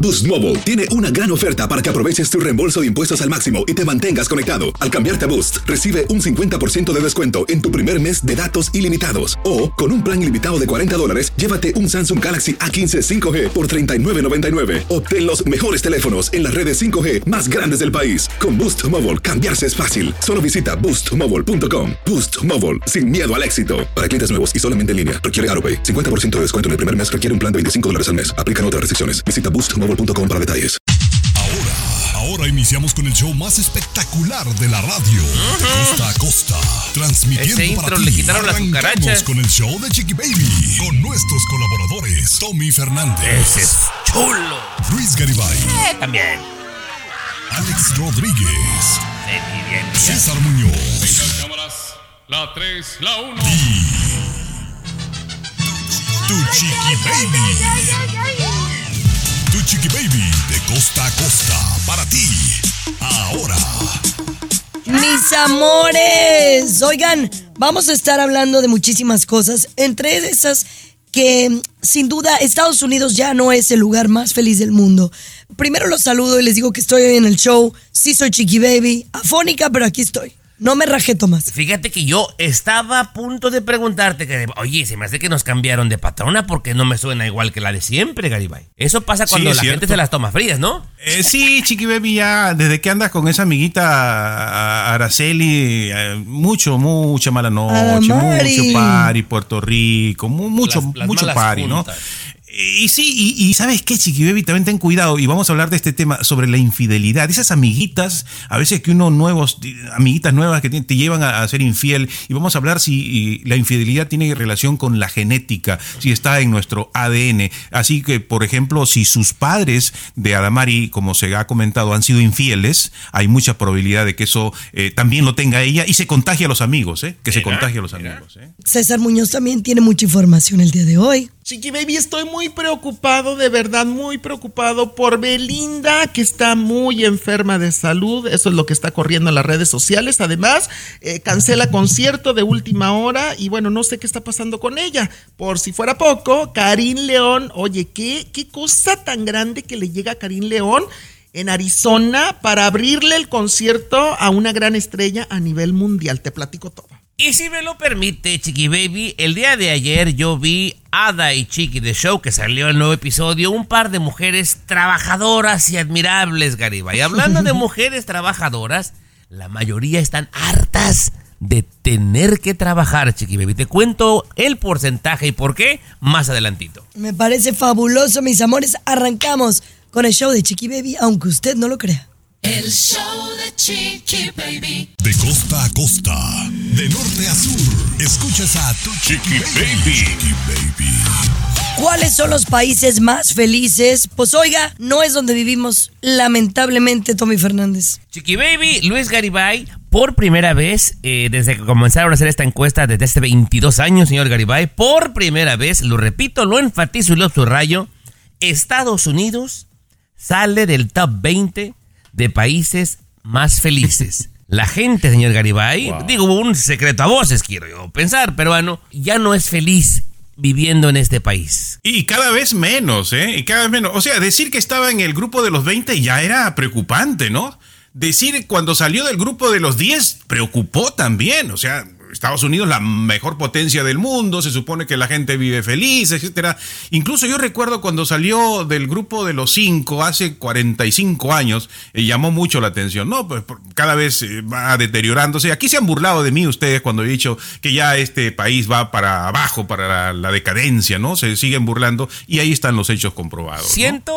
Boost Mobile tiene una gran oferta para que aproveches tu reembolso de impuestos al máximo y te mantengas conectado. Al cambiarte a Boost, recibe un 50% de descuento en tu primer mes de datos ilimitados. O, con un plan ilimitado de $40, llévate un Samsung Galaxy A15 5G por $39.99. Obtén los mejores teléfonos en las redes 5G más grandes del país. Con Boost Mobile, cambiarse es fácil. Solo visita boostmobile.com. Boost Mobile, sin miedo al éxito. Para clientes nuevos y solamente en línea, requiere AutoPay. 50% de descuento en el primer mes requiere un plan de $25 al mes. Aplican otras restricciones. Visita boostmobile.com para detalles. Ahora iniciamos con el show más espectacular de la radio. De costa a costa. Transmitiendo ese intro para ti. le quitaron la cucaracha. Con el show de Chiqui Baby. Con nuestros colaboradores. Tommy Fernández. Ese es chulo. Luis Garibay. También. Alex Rodríguez. Bien. César Muñoz. Venga, cámaras. La 3, la 1. Tu Chiqui Baby. Tu Chiqui Baby de costa a costa para ti. Ahora. Mis amores, oigan, vamos a estar hablando de muchísimas cosas, entre esas que sin duda Estados Unidos ya no es el lugar más feliz del mundo. Primero los saludo y les digo que estoy hoy en el show, sí soy Chiqui Baby, afónica, pero aquí estoy. No me rajé, Tomás. Fíjate que yo estaba a punto de preguntarte que, oye, se me hace que nos cambiaron de patrona porque no me suena igual que la de siempre, Garibay. Eso pasa cuando la gente se las toma frías, ¿no? Sí, Chiqui Baby, ya desde que andas con esa amiguita Araceli, mucha mala noche, mucho party, Puerto Rico, mucho party, ¿no? Y sí, y ¿sabes qué, Chiqui Baby? También ten cuidado, y vamos a hablar de este tema sobre la infidelidad. Esas amiguitas, a veces que amiguitas nuevas que te llevan a ser infiel, y vamos a hablar si la infidelidad tiene relación con la genética, si está en nuestro ADN. Así que, por ejemplo, si sus padres de Adamari, como se ha comentado, han sido infieles, hay mucha probabilidad de que eso también lo tenga ella y se contagie a los amigos, se contagie a los amigos. César Muñoz también tiene mucha información el día de hoy. Chiqui Baby, estoy muy preocupado, de verdad, muy preocupado por Belinda, que está muy enferma de salud. Eso es lo que está corriendo en las redes sociales. Además, cancela concierto de última hora y bueno, no sé qué está pasando con ella. Por si fuera poco, Karim León, oye, qué cosa tan grande que le llega a Karim León en Arizona para abrirle el concierto a una gran estrella a nivel mundial. Te platico todo. Y si me lo permite, Chiqui Baby, el día de ayer yo vi Ada y Chiqui The Show, que salió el nuevo episodio, un par de mujeres trabajadoras y admirables, Garibay. Hablando de mujeres trabajadoras, la mayoría están hartas de tener que trabajar, Chiqui Baby. Te cuento el porcentaje y por qué más adelantito. Me parece fabuloso, mis amores. Arrancamos con el show de Chiqui Baby, aunque usted no lo crea. El show de Chiqui Baby. De costa a costa, de norte a sur, escuchas a tu Chiqui Baby. Chiqui Baby. ¿Cuáles son los países más felices? Pues oiga, no es donde vivimos, lamentablemente, Tommy Fernández. Chiqui Baby, Luis Garibay, por primera vez, desde que comenzaron a hacer esta encuesta desde hace 22 años, señor Garibay, por primera vez, lo repito, lo enfatizo y lo subrayo, Estados Unidos sale del top 20 de países más felices. La gente, señor Garibay, digo, un secreto a voces quiero yo pensar, peruano, ya no es feliz viviendo en este país. Y cada vez menos, y cada vez menos. O sea, decir que estaba en el grupo de los 20 ya era preocupante, ¿no? Decir cuando salió del grupo de los 10 preocupó también, o sea, Estados Unidos, la mejor potencia del mundo, se supone que la gente vive feliz, etcétera. Incluso yo recuerdo cuando salió del grupo de los 5 hace 45 años, llamó mucho la atención, ¿no? Pues cada vez va deteriorándose. Aquí se han burlado de mí ustedes cuando he dicho que ya este país va para abajo, para la decadencia, ¿no? Se siguen burlando y ahí están los hechos comprobados, ¿no?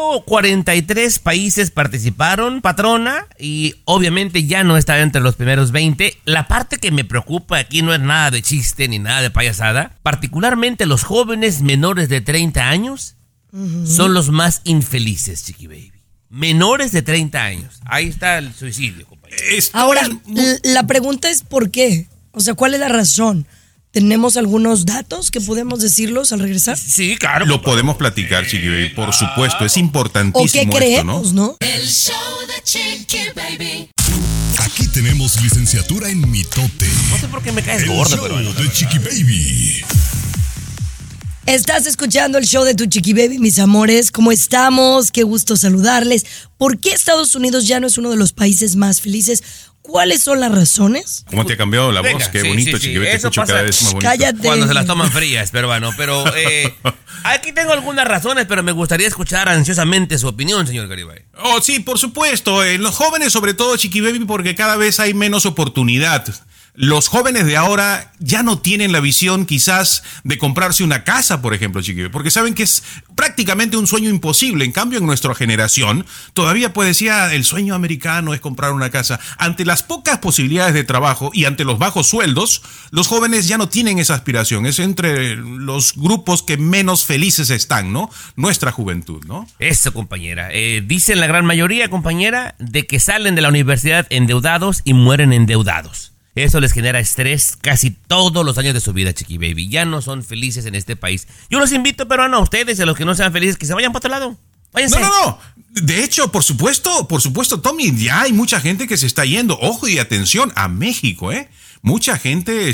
143 países participaron, patrona, y obviamente ya no está entre los primeros 20. La parte que me preocupa aquí no es nada de chiste ni nada de payasada. Particularmente los jóvenes menores de 30 años son los más infelices, Chiqui Baby. Menores de 30 años. Ahí está el suicidio, compañero. Ahora, la pregunta es ¿por qué? O sea, ¿cuál es la razón? ¿Tenemos algunos datos que podemos decirlos al regresar? Sí, claro. Lo podemos platicar, Chiqui Baby, por supuesto. Es importantísimo. ¿O qué creemos, esto, ¿no? El show de Chiqui Baby. Aquí tenemos licenciatura en mitote. No sé por qué me caes gordo, pero de Chiqui Baby. Estás escuchando el show de Tu Chiqui Baby, mis amores. ¿Cómo estamos? Qué gusto saludarles. ¿Por qué Estados Unidos ya no es uno de los países más felices? ¿Cuáles son las razones? ¿Cómo te ha cambiado la voz? Venga, Qué sí, bonito, sí, Chiqui Baby, te eso escucho pasa. cada vez más bonito. Cállate. Cuando se las toman frías, peruano. Pero aquí tengo algunas razones, pero me gustaría escuchar ansiosamente su opinión, señor Garibay. Oh, sí, por supuesto. Los jóvenes, sobre todo, Chiqui Baby, porque cada vez hay menos oportunidad. Los jóvenes de ahora ya no tienen la visión quizás de comprarse una casa, por ejemplo, Chiqui Baby, porque saben que es prácticamente un sueño imposible. En cambio, en nuestra generación, todavía pues decía, el sueño americano es comprar una casa. Ante las pocas posibilidades de trabajo y ante los bajos sueldos, los jóvenes ya no tienen esa aspiración. Es entre los grupos que menos felices están, ¿no? Nuestra juventud, ¿no? Eso, compañera. Dicen la gran mayoría, compañera, de que salen de la universidad endeudados y mueren endeudados. Eso les genera estrés casi todos los años de su vida, Chiqui Baby. Ya no son felices en este país. Yo los invito, peruano, a ustedes y a los que no sean felices, que se vayan para otro lado. Váyanse. No. De hecho, por supuesto, Tommy, ya hay mucha gente que se está yendo. Ojo y atención a México, ¿eh? Mucha gente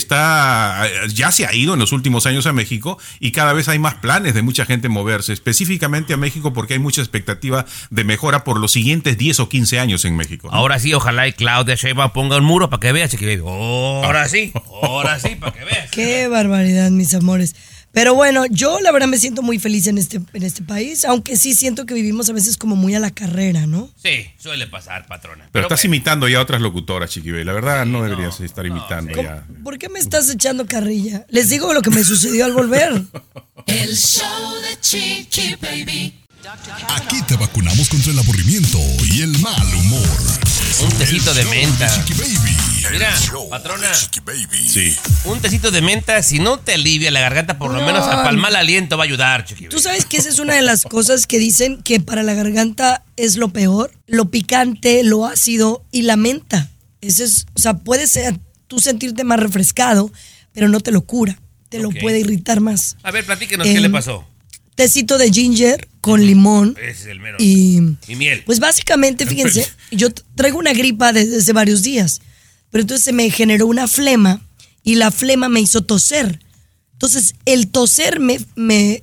ya se ha ido en los últimos años a México y cada vez hay más planes de mucha gente moverse, específicamente a México porque hay mucha expectativa de mejora por los siguientes 10 o 15 años en México, ¿no? Ahora sí, ojalá y Claudia Sheinbaum ponga un muro para que vea, Chiqui Baby. Ahora sí, para que veas. Qué barbaridad, mis amores. Pero bueno, yo la verdad me siento muy feliz en este país, aunque sí siento que vivimos a veces como muy a la carrera, ¿no? Sí, suele pasar, patrona. Pero estás imitando ya a otras locutoras, Chiqui Baby. La verdad no deberías estar imitando ya. ¿Por qué me estás echando carrilla? Les digo lo que me sucedió al volver. El show de Chiqui Baby. Aquí te vacunamos contra el aburrimiento y el mal humor. Un tecito de menta. Chiqui Baby. Mira, El show patrona. de Chiqui Baby. Sí. Un tecito de menta, si no te alivia la garganta, por lo menos para el mal aliento va a ayudar, Chiqui Baby. Tú sabes que esa es una de las cosas que dicen que para la garganta es lo peor, lo picante, lo ácido y la menta. Eso es, o sea, puede ser tú sentirte más refrescado, pero no te lo cura, te lo puede irritar más. A ver, platíquenos qué le pasó. Tecito de ginger con limón Ese es el mero. y miel. Pues básicamente, fíjense, yo traigo una gripa desde hace varios días, pero entonces se me generó una flema y la flema me hizo toser. Entonces el toser me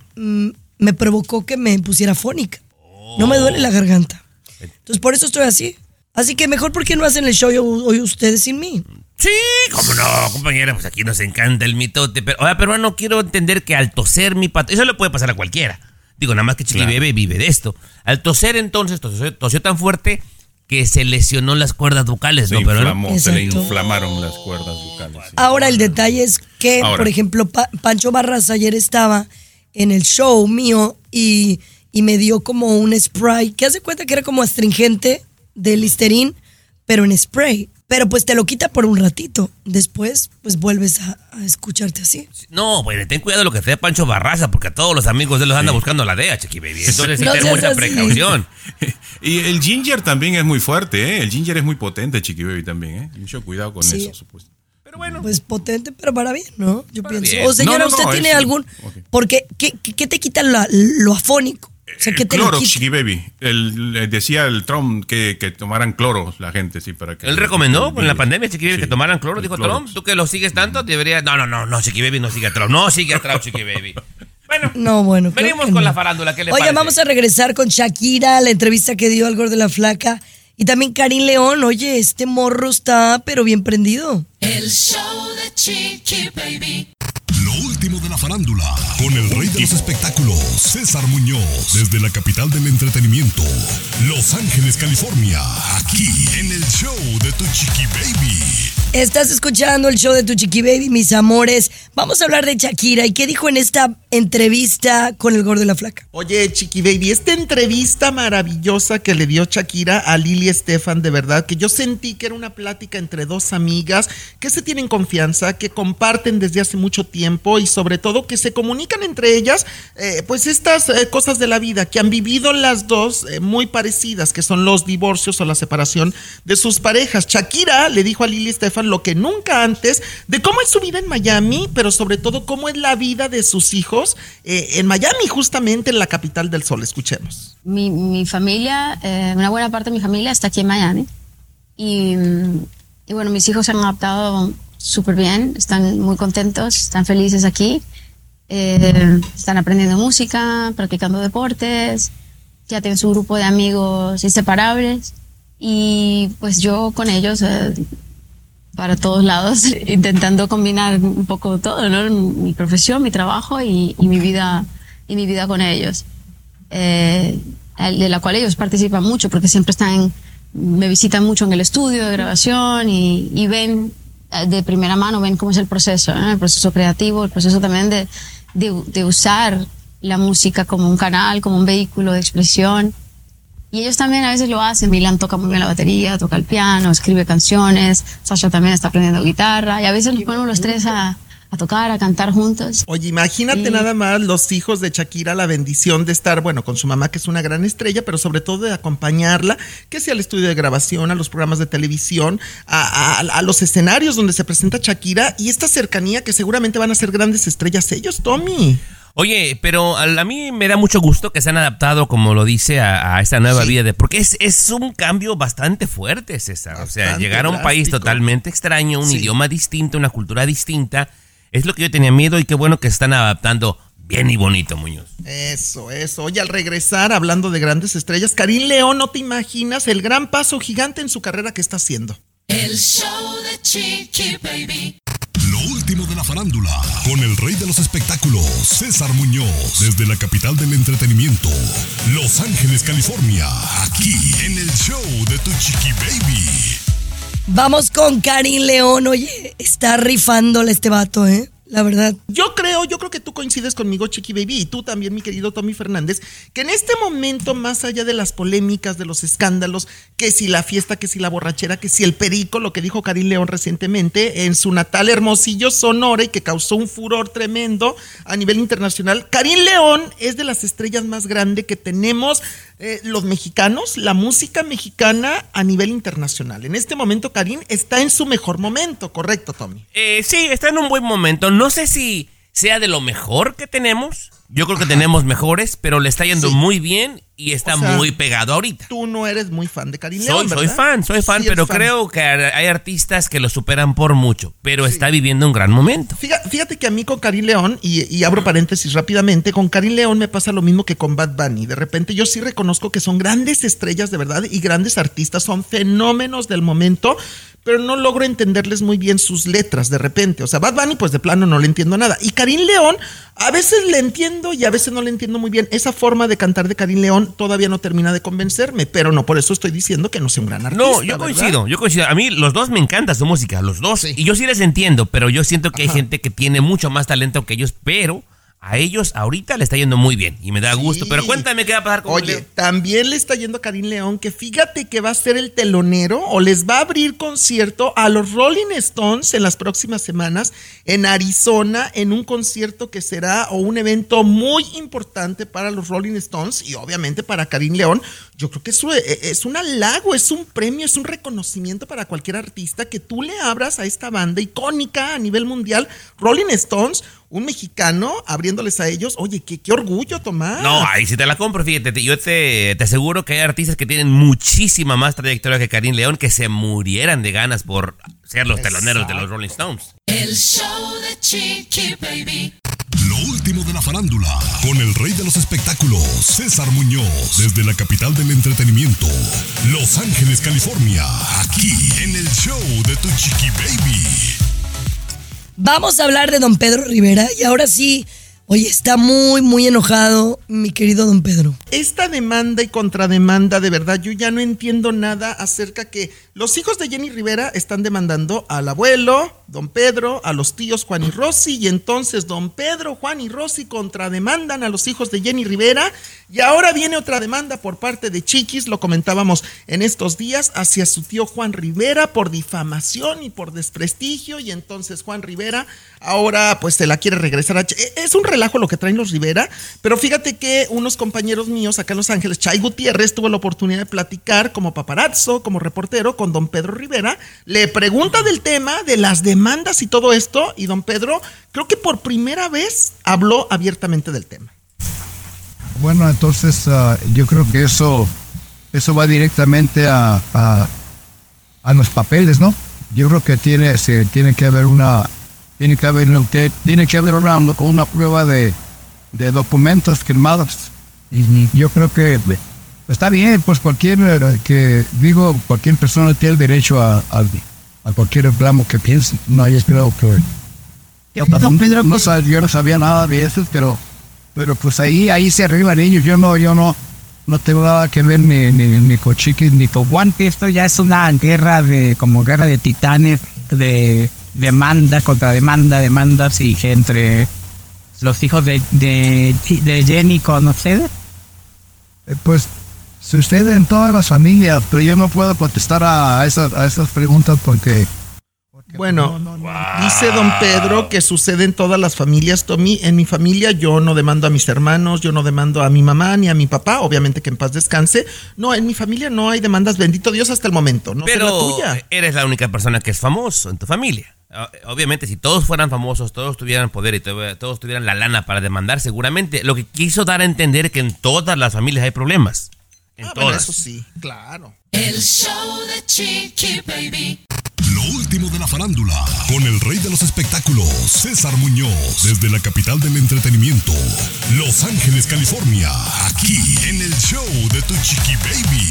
provocó que me pusiera fónica. No me duele la garganta. Entonces por eso estoy así. Así que mejor, ¿por qué no hacen el show hoy ustedes sin mí? Sí, cómo no, compañera, pues aquí nos encanta el mitote. Pero, no quiero entender que al toser mi pato, eso le puede pasar a cualquiera. Digo, nada más que Chiqui Baby vive de esto. Al toser entonces, tosió tan fuerte que se lesionó las cuerdas vocales, Se ¿no? se le inflamaron las cuerdas vocales. Sí. Ahora el detalle es que, por ejemplo, Pancho Barras ayer estaba en el show mío y me dio como un spray, que hace cuenta que era como astringente de Listerine, pero en spray. Pero pues te lo quita por un ratito. Después, pues vuelves a escucharte así. No, pues ten cuidado lo que sea Pancho Barraza, porque a todos los amigos de él los anda buscando la DEA, Chiqui Baby. Entonces sí, ten mucha precaución. Y el ginger también es muy fuerte, ¿eh? El ginger es muy potente, Chiqui Baby, también, ¿eh? Mucho cuidado con eso, supuesto. Pero bueno. Pues potente, pero para bien, ¿no? Yo para pienso. bien. O señora, ¿usted tiene sí. algún...? Okay. Porque, ¿qué te quita lo afónico? O sea, ¿qué te lo Clorox, quita? Chiqui Baby. Decía el Trump que tomaran cloro la gente, sí, para que... Él recomendó en la pandemia, Chiqui Baby, que tomaran cloro, dijo Clorox. Trump. Tú que lo sigues tanto, deberías... No, Chiqui Baby no sigue a Trump. No sigue a Trump, Chiqui Baby. Bueno, No, bueno. creo venimos que con no. la farándula, ¿qué le Oigan, parece? vamos a regresar con Shakira, la entrevista que dio al Gordo de la Flaca. Y también Karim León. Oye, este morro está, pero bien prendido. El show de Chiqui Baby. Lo último de la farándula, con el rey de los espectáculos, César Muñoz, desde la capital del entretenimiento, Los Ángeles, California, aquí en el show de Tu Chiqui Baby. Estás escuchando el show de Tu Chiqui Baby, mis amores. Vamos a hablar de Shakira. ¿Y qué dijo en esta entrevista con el Gordo de la Flaca? Oye, Chiqui Baby, esta entrevista maravillosa que le dio Shakira a Lili Estefan, de verdad, que yo sentí que era una plática entre dos amigas que se tienen confianza, que comparten desde hace mucho tiempo y sobre todo que se comunican entre ellas, pues estas cosas de la vida que han vivido las dos muy parecidas, que son los divorcios o la separación de sus parejas. Shakira le dijo a Lili Estefan lo que nunca antes de cómo es su vida en Miami, pero sobre todo cómo es la vida de sus hijos en Miami, justamente en la capital del sol. Escuchemos. Mi familia, una buena parte de mi familia está aquí en Miami y bueno, mis hijos se han adaptado súper bien, están muy contentos, están felices aquí. están aprendiendo música, practicando deportes, ya tienen su grupo de amigos inseparables y pues yo con ellos para todos lados, intentando combinar un poco todo, ¿no? Mi profesión, mi trabajo y mi vida con ellos, de la cual ellos participan mucho porque siempre me visitan mucho en el estudio de grabación y ven de primera mano, ven cómo es el proceso, ¿no? El proceso creativo, el proceso también de usar la música como un canal, como un vehículo de expresión. Y ellos también a veces lo hacen. Milan toca muy bien la batería, toca el piano, escribe canciones. Sasha también está aprendiendo guitarra. Y a veces nos ponemos los tres a tocar, a cantar juntos. Oye, imagínate nada más los hijos de Shakira, la bendición de estar, bueno, con su mamá, que es una gran estrella, pero sobre todo de acompañarla, que sea al estudio de grabación, a los programas de televisión, a los escenarios donde se presenta Shakira, y esta cercanía que seguramente van a ser grandes estrellas ellos, Tommy. Oye, pero a mí me da mucho gusto que se han adaptado, como lo dice, a esta nueva vida, porque es un cambio bastante fuerte, César. O sea, llegar a un país totalmente extraño, un idioma distinto, una cultura distinta, es lo que yo tenía miedo y qué bueno que se están adaptando bien y bonito, Muñoz. Eso. Oye, al regresar, hablando de grandes estrellas, Karim León, no te imaginas el gran paso gigante en su carrera que está haciendo. El show de Chiqui Baby. Lo último de la farándula, con el rey de los espectáculos, César Muñoz, desde la capital del entretenimiento, Los Ángeles, California, aquí en el show de tu Chiqui Baby. Vamos con Karim León. Oye, está rifándole este vato, la verdad. Yo creo que tú coincides conmigo, Chiqui Baby, y tú también, mi querido Tommy Fernández, que en este momento, más allá de las polémicas, de los escándalos, que si la fiesta, que si la borrachera, que si el perico, lo que dijo Karim León recientemente en su natal Hermosillo, Sonora, y que causó un furor tremendo a nivel internacional, Karim León es de las estrellas más grandes que tenemos los mexicanos, la música mexicana a nivel internacional. En este momento, Karim está en su mejor momento, ¿correcto, Tommy? Sí, está en un buen momento. No sé si sea de lo mejor que tenemos. Yo creo que tenemos mejores, pero le está yendo muy bien y está muy pegado ahorita. Tú no eres muy fan de Karim León, ¿verdad? Soy fan, pero creo que hay artistas que lo superan por mucho, pero está viviendo un gran momento. Fíjate que a mí con Karim León, y abro paréntesis rápidamente, con Karim León me pasa lo mismo que con Bad Bunny. De repente yo sí reconozco que son grandes estrellas de verdad y grandes artistas, son fenómenos del momento, pero no logro entenderles muy bien sus letras de repente. O sea, Bad Bunny, pues de plano no le entiendo nada. Y Karim León, a veces le entiendo y a veces no le entiendo muy bien. Esa forma de cantar de Karim León todavía no termina de convencerme, pero no por eso estoy diciendo que no sea un gran artista. No, yo coincido. A mí los dos me encanta su música, los dos. Sí. Y yo sí les entiendo, pero yo siento que hay gente que tiene mucho más talento que ellos, pero a ellos ahorita le está yendo muy bien y me da gusto. Pero cuéntame qué va a pasar con León. También le está yendo a Karim León, que fíjate que va a ser el telonero o les va a abrir concierto a los Rolling Stones en las próximas semanas en Arizona, en un concierto que será o un evento muy importante para los Rolling Stones y obviamente para Karim León. Yo creo que es un halago, es un premio, es un reconocimiento para cualquier artista que tú le abras a esta banda icónica a nivel mundial, Rolling Stones, un mexicano abriéndoles a ellos. Oye, qué orgullo, Tomás. No, ahí sí te la compro, fíjate. Yo te aseguro que hay artistas que tienen muchísima más trayectoria que Karim León que se murieran de ganas por ser los teloneros de los Rolling Stones. El show de Chiqui Baby. Lo último de la farándula, con el rey de los espectáculos, César Muñoz, desde la capital del entretenimiento, Los Ángeles, California, aquí en el show de tu Chiqui Baby. Vamos a hablar de don Pedro Rivera y ahora sí, oye, está muy enojado mi querido don Pedro. Esta demanda y contrademanda, de verdad, yo ya no entiendo nada acerca que los hijos de Jenny Rivera están demandando al abuelo, don Pedro, a los tíos Juan y Rosy, y entonces don Pedro, Juan y Rosy contrademandan a los hijos de Jenny Rivera, y ahora viene otra demanda por parte de Chiquis, lo comentábamos en estos días, hacia su tío Juan Rivera por difamación y por desprestigio, y entonces Juan Rivera ahora pues se la quiere regresar a... Es un relajo lo que traen los Rivera, pero fíjate que unos compañeros míos acá en Los Ángeles, Chay Gutiérrez, tuvo la oportunidad de platicar como paparazzo, como reportero con don Pedro Rivera, le pregunta del tema, de las demandas y todo esto, y don Pedro creo que por primera vez habló abiertamente del tema. Bueno, entonces yo creo que eso va directamente a los papeles, ¿no? Yo creo que tiene que haber una tiene que haber una prueba de documentos firmados. Yo creo que está bien, pues cualquier persona tiene el derecho a cualquier reclamo que piense. No, yo creo que yo no sabía nada de eso, pero pues ahí se arreglan ellos. Yo no tengo nada que ver ni con Chiquis ni con Guante. Esto ya es una guerra de titanes, de demanda contra demandas y entre los hijos de Jenny con ustedes. Pues sucede en todas las familias, pero yo no puedo contestar a esas preguntas porque bueno, dice don Pedro que sucede en todas las familias, Tommy. En mi familia yo no demando a mis hermanos, yo no demando a mi mamá ni a mi papá, obviamente que en paz descanse. No, en mi familia no hay demandas, bendito Dios, hasta el momento. No sé la tuya. Pero eres la única persona que es famoso en tu familia. Obviamente, si todos fueran famosos, todos tuvieran poder y todos tuvieran la lana para demandar, seguramente. Lo que quiso dar a entender es que en todas las familias hay problemas. En todas. Bueno, eso sí, claro. El show de Chiqui Baby. Lo último de la farándula, con el rey de los espectáculos, César Muñoz, desde la capital del entretenimiento, Los Ángeles, California, aquí en el show de Tu Chiqui Baby.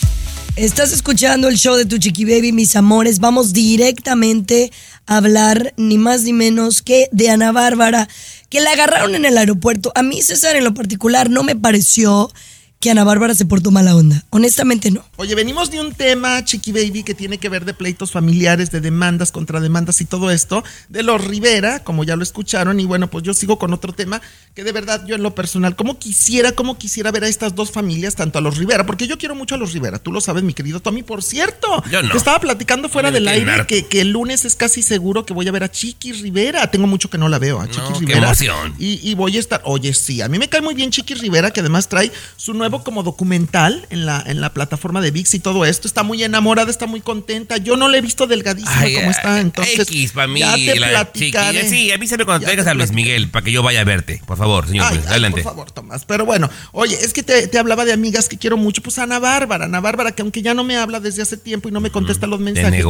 Estás escuchando el show de Tu Chiqui Baby, mis amores. Vamos directamente a hablar ni más ni menos que de Ana Bárbara, que la agarraron en el aeropuerto. A mí, César, en lo particular, no me pareció que Ana Bárbara se portó mala onda. Honestamente, no. Oye, venimos de un tema, Chiqui Baby, que tiene que ver de pleitos familiares, de demandas, contrademandas y todo esto, de los Rivera, como ya lo escucharon, y bueno, pues yo sigo con otro tema, que de verdad yo en lo personal, como quisiera ver a estas dos familias, tanto a los Rivera, porque yo quiero mucho a los Rivera, tú lo sabes, mi querido Tommy, por cierto. Yo no. Te estaba platicando fuera del aire que el lunes es casi seguro que voy a ver a Chiqui Rivera. Tengo mucho que no la veo, a Chiqui Rivera. Qué emoción. Y voy a estar, oye, sí, a mí me cae muy bien Chiqui Rivera, que además trae su nuevo como documental en la plataforma de ViX y todo esto. Está muy enamorada, está muy contenta. Yo no la he visto delgadísima como está, entonces X para mí, ya te platicaré. Sí, avísame cuando traigas a Luis Miguel para que yo vaya a verte, por favor, señor. Adelante. Por favor, Tomás. Pero bueno, oye, es que te hablaba de amigas que quiero mucho, pues Ana Bárbara, que aunque ya no me habla desde hace tiempo y no me contesta los mensajes,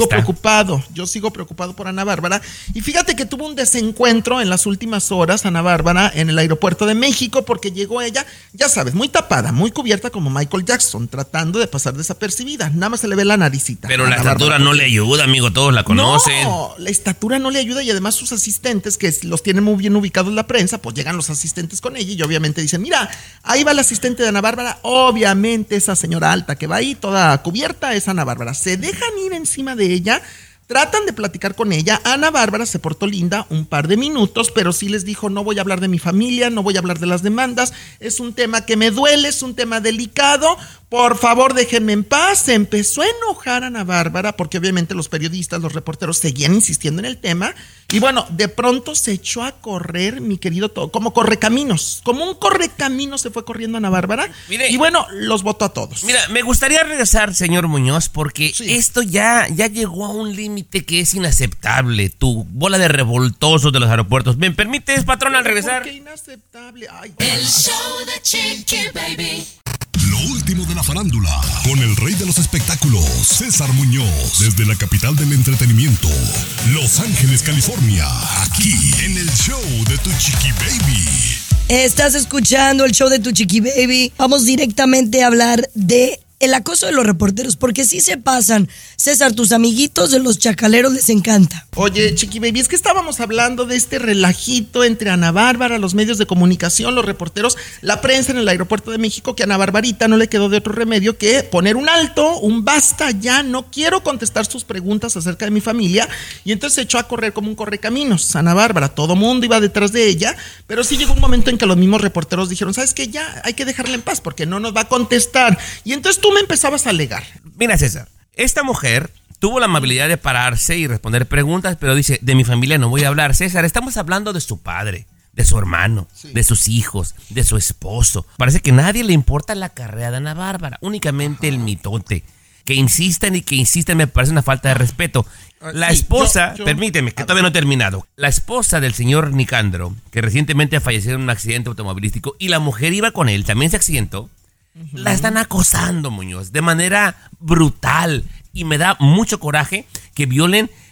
yo sigo preocupado por Ana Bárbara. Y fíjate que tuvo un desencuentro en las últimas horas, Ana Bárbara, en el aeropuerto de México, porque llegó ella, ya sabes, muy tapada, muy cubierta como Michael Jackson, tratando de pasar desapercibida. Nada más se le ve la naricita. Pero la estatura no le ayuda, amigo, todos la conocen. No, la estatura no le ayuda y además sus asistentes, que los tienen muy bien ubicados la prensa, pues llegan los asistentes con ella y obviamente dicen, mira, ahí va la asistente de Ana Bárbara, obviamente esa señora alta que va ahí toda cubierta es Ana Bárbara. Se dejan ir encima de ella. Tratan de platicar con ella. Ana Bárbara se portó linda un par de minutos, pero sí les dijo, no voy a hablar de mi familia, no voy a hablar de las demandas, es un tema que me duele, es un tema delicado, por favor déjenme en paz. Se empezó a enojar Ana Bárbara porque obviamente los periodistas, los reporteros seguían insistiendo en el tema y bueno, de pronto se echó a correr, mi querido, como correcaminos, como un correcaminos se fue corriendo Ana Bárbara. Mire, y bueno, los votó a todos. Mira, me gustaría regresar, señor Muñoz, porque esto ya llegó a un límite que es inaceptable. Tu bola de revoltosos de los aeropuertos. ¿Me permites, patrón, al regresar? ¿Por qué inaceptable? Ay, el show de Chiqui Baby. Lo último de la farándula, con el rey de los espectáculos, César Muñoz, desde la capital del entretenimiento, Los Ángeles, California, aquí en el show de Tu Chiqui Baby. Estás escuchando el show de Tu Chiqui Baby. Vamos directamente a hablar de el acoso de los reporteros, porque sí se pasan. César, tus amiguitos de los chacaleros les encanta. Oye, Chiqui Baby, es que estábamos hablando de este relajito entre Ana Bárbara, los medios de comunicación, los reporteros, la prensa en el aeropuerto de México, que a Ana Barbarita no le quedó de otro remedio que poner un alto, un basta ya, no quiero contestar sus preguntas acerca de mi familia, y entonces se echó a correr como un correcaminos. Ana Bárbara, todo mundo iba detrás de ella, pero sí llegó un momento en que los mismos reporteros dijeron, ¿sabes qué? Ya hay que dejarla en paz porque no nos va a contestar. Y entonces tú me empezabas a alegar. Mira, César, esta mujer tuvo la amabilidad de pararse y responder preguntas, pero dice, de mi familia no voy a hablar. César, estamos hablando de su padre, de su hermano, de sus hijos, de su esposo. Parece que a nadie le importa la carrera de Ana Bárbara, únicamente el mitote. Que insisten, me parece una falta de respeto. La esposa, permíteme, que todavía no he terminado. La esposa del señor Nicandro, que recientemente falleció en un accidente automovilístico, y la mujer iba con él, también se accidentó. La están acosando, Muñoz, de manera brutal. Y me da mucho coraje que violen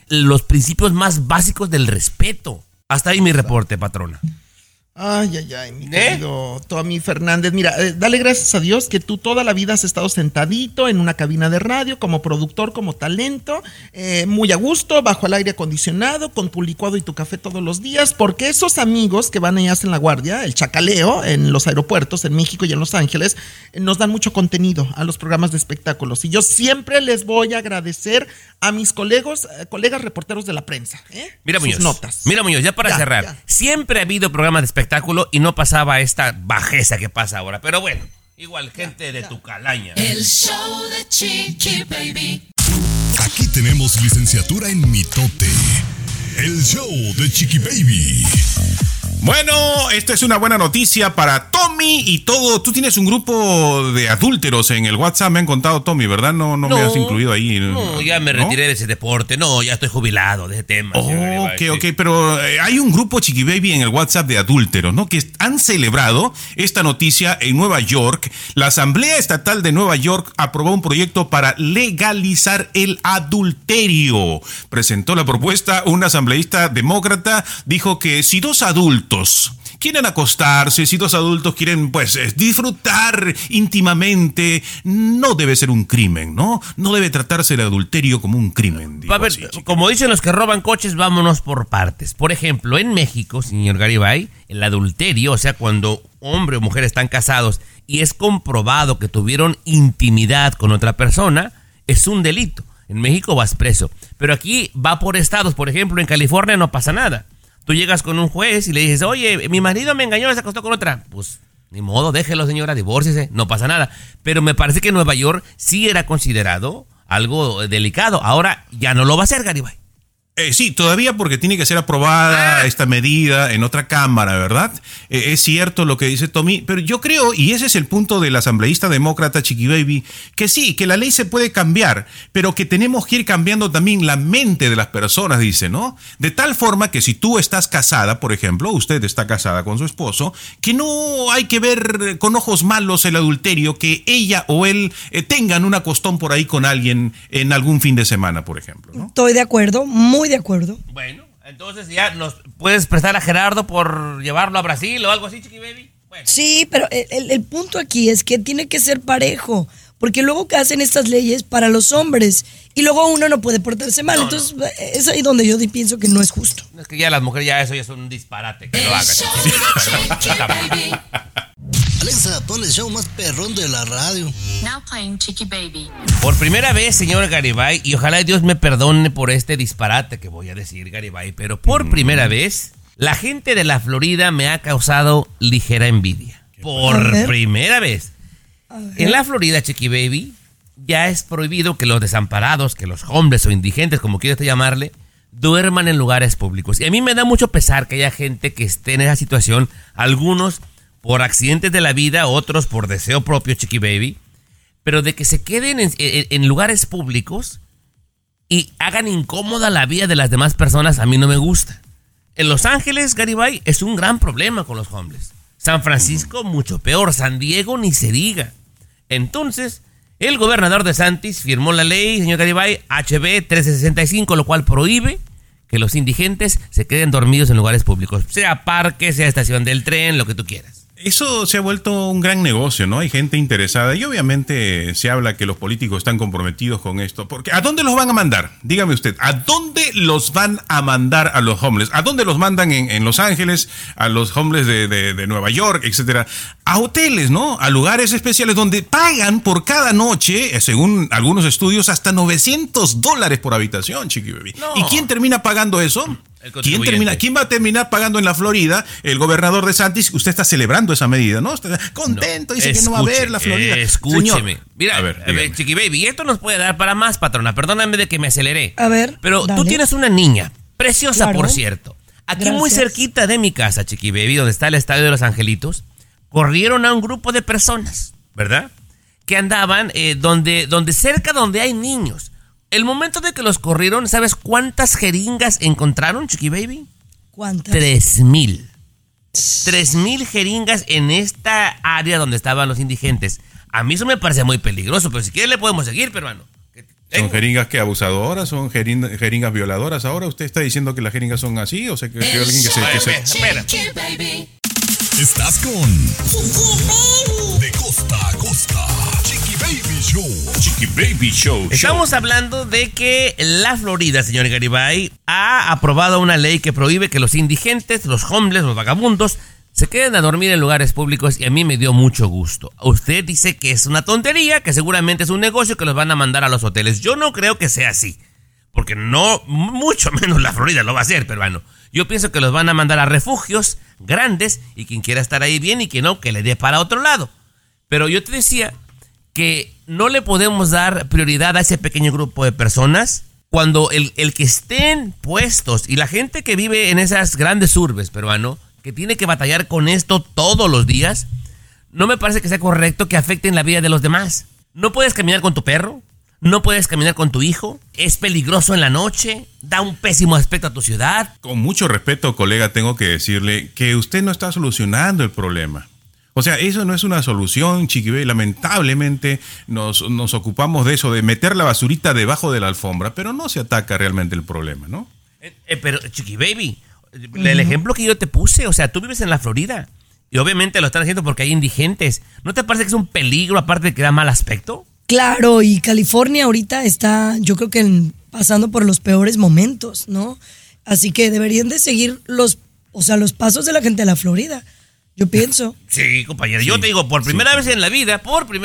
los principios más básicos del respeto. Hasta ahí mi reporte, patrona. Ay, mi querido Tommy Fernández. Mira, dale gracias a Dios que tú toda la vida has estado sentadito en una cabina de radio como productor, como talento, muy a gusto, bajo el aire acondicionado, con tu licuado y tu café todos los días, porque esos amigos que van y hacen la guardia, el chacaleo en los aeropuertos, en México y en Los Ángeles, nos dan mucho contenido a los programas de espectáculos. Y yo siempre les voy a agradecer a mis colegas reporteros de la prensa. Mira, sus Muñoz, notas. Mira, Muñoz, ya para cerrar. Siempre ha habido programas de espectáculo y no pasaba esta bajeza que pasa ahora. Pero bueno, igual gente de tu calaña. El show de Chiqui Baby. Aquí tenemos licenciatura en mitote. El show de Chiqui Baby. Bueno, esta es una buena noticia para Tommy y todo. Tú tienes un grupo de adúlteros en el WhatsApp, me han contado, Tommy, ¿verdad? No me has incluido ahí. No, ya me retiré de ese deporte. No, ya estoy jubilado de ese tema. Ok, pero hay un grupo Chiqui Baby en el WhatsApp de adúlteros, ¿no? Que han celebrado esta noticia en Nueva York. La Asamblea Estatal de Nueva York aprobó un proyecto para legalizar el adulterio. Presentó la propuesta un asambleísta demócrata, dijo que si dos adultos quieren acostarse, si dos adultos quieren disfrutar íntimamente, no debe ser un crimen, ¿no? No debe tratarse el adulterio como un crimen. A ver, como dicen los que roban coches, vámonos por partes. Por ejemplo, en México, señor Garibay, el adulterio, o sea, cuando hombre o mujer están casados y es comprobado que tuvieron intimidad con otra persona, es un delito. En México vas preso. Pero aquí va por estados. Por ejemplo, en California no pasa nada. Tú llegas con un juez y le dices, oye, mi marido me engañó, se acostó con otra. Pues, ni modo, déjelo, señora, divórciese, no pasa nada. Pero me parece que Nueva York sí era considerado algo delicado. Ahora ya no lo va a hacer, Garibay. Sí, todavía porque tiene que ser aprobada esta medida en otra cámara, ¿verdad? Es cierto lo que dice Tommy, pero yo creo, y ese es el punto del asambleísta demócrata Chiqui Baby, que sí, que la ley se puede cambiar, pero que tenemos que ir cambiando también la mente de las personas, dice, ¿no? De tal forma que si tú estás casada, por ejemplo, usted está casada con su esposo, que no hay que ver con ojos malos el adulterio, que ella o él tengan un acostón por ahí con alguien en algún fin de semana, por ejemplo, ¿no? Estoy de acuerdo, muy de acuerdo. Bueno, entonces ya nos puedes prestar a Gerardo por llevarlo a Brasil o algo así, Chiqui Baby. Bueno. Sí, pero el punto aquí es que tiene que ser parejo, porque luego que hacen estas leyes para los hombres y luego uno no puede portarse mal, entonces es ahí donde yo pienso que no es justo. Es que ya las mujeres eso ya es un disparate que lo hagan. Alexa, pon el show más perrón de la radio. Now playing Chiqui Baby. Por primera vez, señor Garibay, y ojalá Dios me perdone por este disparate que voy a decir, Garibay, pero por primera vez, la gente de la Florida me ha causado ligera envidia. Por primera vez. En la Florida, Chiqui Baby, ya es prohibido que los desamparados, que los homeless o indigentes, como quieras llamarle, duerman en lugares públicos. Y a mí me da mucho pesar que haya gente que esté en esa situación, algunos por accidentes de la vida, otros por deseo propio, Chiqui Baby, pero de que se queden en lugares públicos y hagan incómoda la vida de las demás personas, a mí no me gusta. En Los Ángeles, Garibay, es un gran problema con los homeless. San Francisco, mucho peor. San Diego, ni se diga. Entonces, el gobernador DeSantis firmó la ley, señor Garibay, HB 1365, lo cual prohíbe que los indigentes se queden dormidos en lugares públicos, sea parque, sea estación del tren, lo que tú quieras. Eso se ha vuelto un gran negocio, ¿no? Hay gente interesada y obviamente se habla que los políticos están comprometidos con esto. Porque ¿a dónde los van a mandar? Dígame usted, ¿a dónde los van a mandar a los homeless? ¿A dónde los mandan en Los Ángeles? A los homeless de Nueva York, etcétera. A hoteles, ¿no? A lugares especiales donde pagan por cada noche, según algunos estudios, hasta $900 por habitación, Chiqui Baby. No. ¿Y quién termina pagando eso? ¿Quién va a terminar pagando en la Florida? El gobernador DeSantis. Usted está celebrando esa medida, ¿no? Está contento, dice que no va a haber la Florida. Escúcheme. Señor, mira, a ver, Chiqui Baby, esto nos puede dar para más, patrona. Perdóname de que me aceleré. A ver, pero dale. Tú tienes una niña, preciosa, claro, por cierto. Aquí muy cerquita de mi casa, Chiqui Baby, donde está el Estadio de los Angelitos, corrieron a un grupo de personas, ¿verdad? Que andaban cerca donde hay niños. El momento de que los corrieron, ¿sabes cuántas jeringas encontraron, Chiqui Baby? ¿Cuántas? 3,000. 3,000 jeringas en esta área donde estaban los indigentes. A mí eso me parece muy peligroso, pero si quieres le podemos seguir, peruano. ¿Son jeringas que abusadoras? ¿Son jeringas violadoras? Ahora usted está diciendo que las jeringas son así, o sea que alguien que se... Estás con de costa a costa. Chiqui Baby Show. Chiqui Baby Show. Estamos hablando de que la Florida, señor Garibay, ha aprobado una ley que prohíbe que los indigentes, los homeless, los vagabundos, se queden a dormir en lugares públicos, y a mí me dio mucho gusto. Usted dice que es una tontería, que seguramente es un negocio que los van a mandar a los hoteles. Yo no creo que sea así, porque no, mucho menos la Florida lo va a hacer, peruano. Yo pienso que los van a mandar a refugios grandes, y quien quiera estar ahí bien, y que no, que le dé para otro lado. Pero yo te decía que no le podemos dar prioridad a ese pequeño grupo de personas cuando el que estén puestos, y la gente que vive en esas grandes urbes, peruano, que tiene que batallar con esto todos los días, no me parece que sea correcto que afecten la vida de los demás. No puedes caminar con tu perro, no puedes caminar con tu hijo, es peligroso en la noche, da un pésimo aspecto a tu ciudad. Con mucho respeto, colega, tengo que decirle que usted no está solucionando el problema. O sea, eso no es una solución, Chiqui Baby. Lamentablemente nos ocupamos de eso, de meter la basurita debajo de la alfombra, pero no se ataca realmente el problema, ¿no? Pero, Chiqui Baby, el ejemplo que yo te puse, o sea, tú vives en la Florida y obviamente lo están haciendo porque hay indigentes. ¿No te parece que es un peligro, aparte de que da mal aspecto? Claro, y California ahorita está, yo creo que pasando por los peores momentos, ¿no? Así que deberían de seguir los pasos de la gente de la Florida, yo pienso. Sí, compañero, sí, yo te digo, por primera vez en la vida,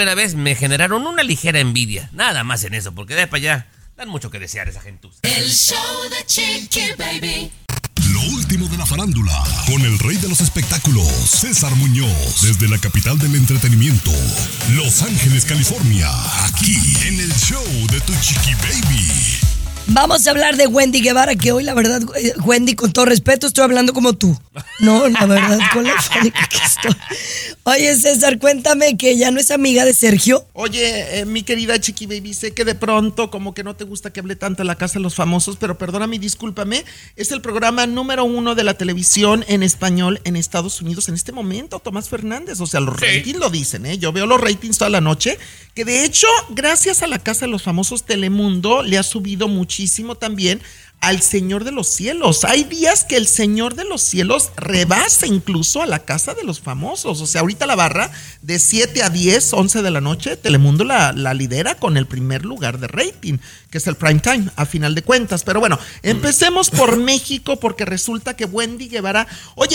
me generaron una ligera envidia, nada más en eso, porque de para allá dan mucho que desear esa gentuza. El show de Chiqui Baby. Lo último de la farándula, con el rey de los espectáculos, César Muñoz, desde la capital del entretenimiento, Los Ángeles, California, aquí en el show de tu Chiqui Baby. Vamos a hablar de Wendy Guevara, que hoy la verdad, Wendy, con todo respeto, estoy hablando como tú. No, la verdad, con la fábrica que estoy. Oye, César, cuéntame que ya no es amiga de Sergio. Oye, mi querida Chiqui Baby, sé que de pronto como que no te gusta que hable tanto de La Casa de los Famosos, pero perdóname y discúlpame, es el programa número 1 de la televisión en español en Estados Unidos en este momento, Tomás Fernández. O sea, los ratings lo dicen, ¿eh? Yo veo los ratings toda la noche, que de hecho, gracias a La Casa de los Famosos, Telemundo le ha subido muchísimo también al Señor de los Cielos. Hay días que el Señor de los Cielos rebasa incluso a La Casa de los Famosos. O sea, ahorita la barra de 7 a 10, 11 de la noche, Telemundo la lidera con el primer lugar de rating, que es el prime time, a final de cuentas. Pero bueno, empecemos por México, porque resulta que Wendy Guevara,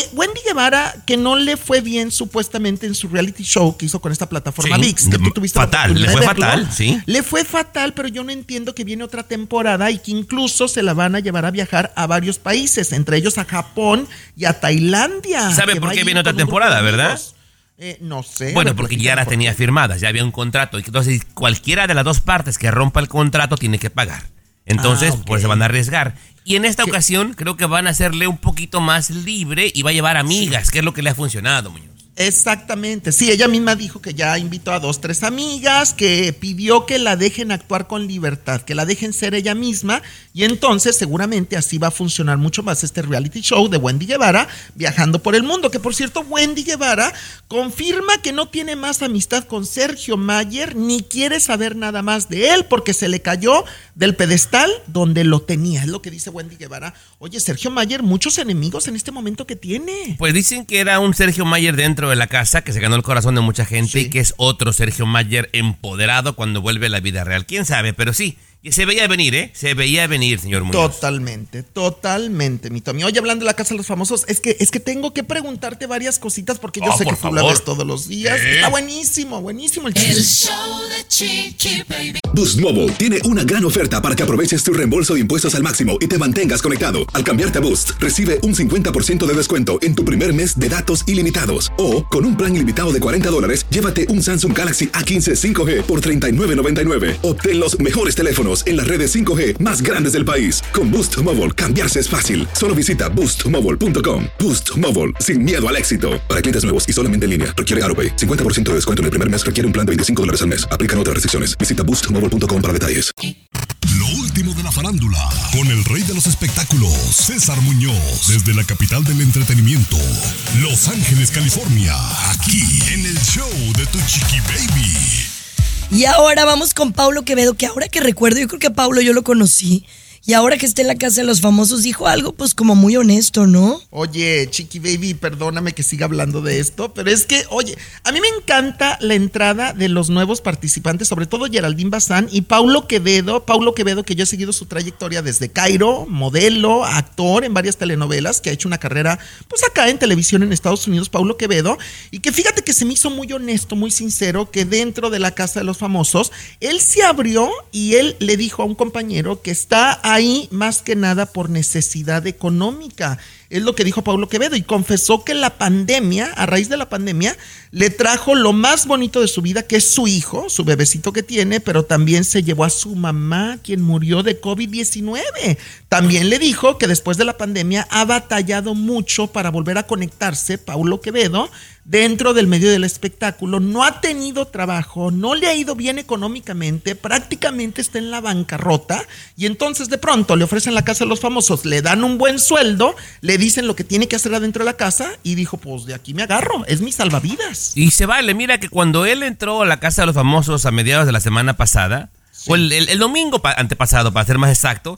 que no le fue bien supuestamente en su reality show que hizo con esta plataforma ViX, que tú tuviste fatal, le fue fatal, sí. Le fue fatal, pero yo no entiendo que viene otra temporada y que incluso se la van a llevar a viajar a varios países, entre ellos a Japón y a Tailandia. ¿Sabe por qué viene otra temporada, verdad? No sé. Bueno, porque ya las tenía firmadas, ya había un contrato. Entonces, cualquiera de las dos partes que rompa el contrato tiene que pagar. Entonces, pues se van a arriesgar. Y en esta ocasión, creo que van a hacerle un poquito más libre y va a llevar amigas, que es lo que le ha funcionado, Muñoz. Exactamente, sí, ella misma dijo que ya invitó a 2, 3 amigas, que pidió que la dejen actuar con libertad, que la dejen ser ella misma, y entonces seguramente así va a funcionar mucho más este reality show de Wendy Guevara viajando por el mundo, que por cierto Wendy Guevara confirma que no tiene más amistad con Sergio Mayer, ni quiere saber nada más de él, porque se le cayó del pedestal donde lo tenía, es lo que dice Wendy Guevara. Oye, Sergio Mayer, muchos enemigos en este momento que tiene. Pues dicen que era un Sergio Mayer dentro de la casa, que se ganó el corazón de mucha gente, y que es otro Sergio Mayer empoderado cuando vuelve a la vida real. ¿Quién sabe? Pero sí, se veía venir, se veía venir, señor Muñoz. Totalmente, mi Tommy. Oye, hablando de La Casa de los Famosos, es que tengo que preguntarte varias cositas, porque yo sé que tú la ves todos los días. Está buenísimo el chisme. El show de Chiqui Baby. Boost Mobile tiene una gran oferta para que aproveches tu reembolso de impuestos al máximo y te mantengas conectado. Al cambiarte a Boost, recibe un 50% de descuento en tu primer mes de datos ilimitados. O, con un plan ilimitado de $40, llévate un Samsung Galaxy A15 5G por $39.99. Obtén los mejores teléfonos en las redes 5G más grandes del país. Con Boost Mobile, cambiarse es fácil. Solo visita boostmobile.com. Boost Mobile, sin miedo al éxito. Para clientes nuevos y solamente en línea. Requiere AutoPay. 50% de descuento en el primer mes. Requiere un plan de $25 al mes. Aplican otras restricciones. Visita boostmobile.com para detalles. Lo último de la farándula, con el rey de los espectáculos, César Muñoz, desde la capital del entretenimiento, Los Ángeles, California, aquí en el show de tu Chiqui Baby. Y ahora vamos con Paulo Quevedo, que ahora que recuerdo, yo creo que a Paulo yo lo conocí. Y ahora que está en la casa de los famosos, dijo algo pues como muy honesto, ¿no? Oye, Chiqui Baby, perdóname que siga hablando de esto, pero es que, oye, a mí me encanta la entrada de los nuevos participantes, sobre todo Geraldine Bazán y Paulo Quevedo, que yo he seguido su trayectoria desde Cairo, modelo, actor en varias telenovelas, que ha hecho una carrera pues acá en televisión en Estados Unidos, Paulo Quevedo, y que fíjate que se me hizo muy honesto, muy sincero, que dentro de la casa de los famosos, él se abrió y él le dijo a un compañero que está ahí más que nada por necesidad económica. Es lo que dijo Paulo Quevedo y confesó que la pandemia, a raíz de la pandemia, le trajo lo más bonito de su vida, que es su hijo, su bebecito que tiene, pero también se llevó a su mamá, quien murió de COVID-19. También le dijo que después de la pandemia ha batallado mucho para volver a conectarse, Paulo Quevedo, dentro del medio del espectáculo, no ha tenido trabajo, no le ha ido bien económicamente, prácticamente está en la bancarrota, y entonces de pronto le ofrecen la casa de los famosos, le dan un buen sueldo, le dicen lo que tiene que hacer adentro de la casa, y dijo, pues de aquí me agarro, es mi salvavidas. Y se vale, mira que cuando él entró a la casa de los famosos a mediados de la semana pasada, sí, o el domingo antepasado, para ser más exacto,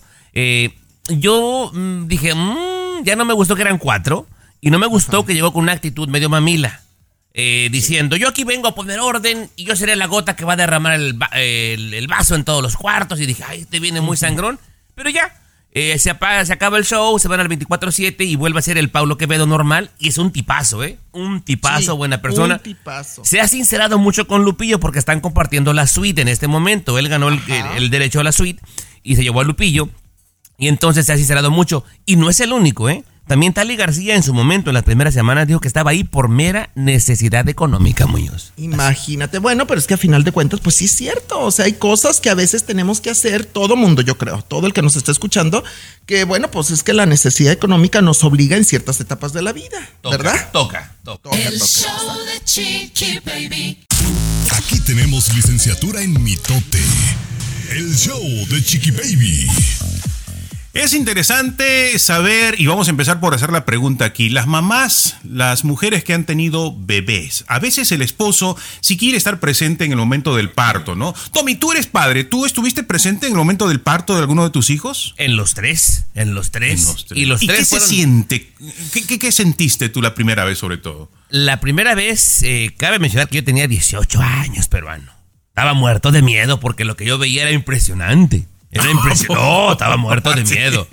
yo dije, ya no me gustó que eran 4, y no me gustó que llegó con una actitud medio mamila, diciendo, yo aquí vengo a poner orden y yo seré la gota que va a derramar el vaso en todos los cuartos. Y dije, ay, te viene muy sangrón. Pero ya, se acaba el show, se van al 24/7 y vuelve a ser el Paulo Quevedo normal. Y es un tipazo, un tipazo, sí, buena persona. Un tipazo. Se ha sincerado mucho con Lupillo porque están compartiendo la suite en este momento. Él ganó el derecho a la suite y se llevó a Lupillo. Y entonces se ha sincerado mucho. Y no es el único, También Tali García en su momento, en las primeras semanas, dijo que estaba ahí por mera necesidad económica, Muñoz. Imagínate, bueno, pero es que a final de cuentas, pues sí es cierto. O sea, hay cosas que a veces tenemos que hacer, todo mundo, yo creo, todo el que nos está escuchando, que bueno, pues es que la necesidad económica nos obliga en ciertas etapas de la vida, ¿verdad? Toca. El show de Chiqui Baby. Aquí tenemos licenciatura en mitote. El show de Chiqui Baby. Es interesante saber, y vamos a empezar por hacer la pregunta aquí, las mamás, las mujeres que han tenido bebés, a veces el esposo sí quiere estar presente en el momento del parto, ¿no? Tommy, tú eres padre, ¿tú estuviste presente en el momento del parto de alguno de tus hijos? En los tres. Y los ¿Y tres qué se siente? ¿Qué sentiste tú la primera vez sobre todo? La primera vez, cabe mencionar que yo tenía 18 años, peruano. Estaba muerto de miedo porque lo que yo veía era impresionante. Era impresionante. No, estaba muerto de miedo.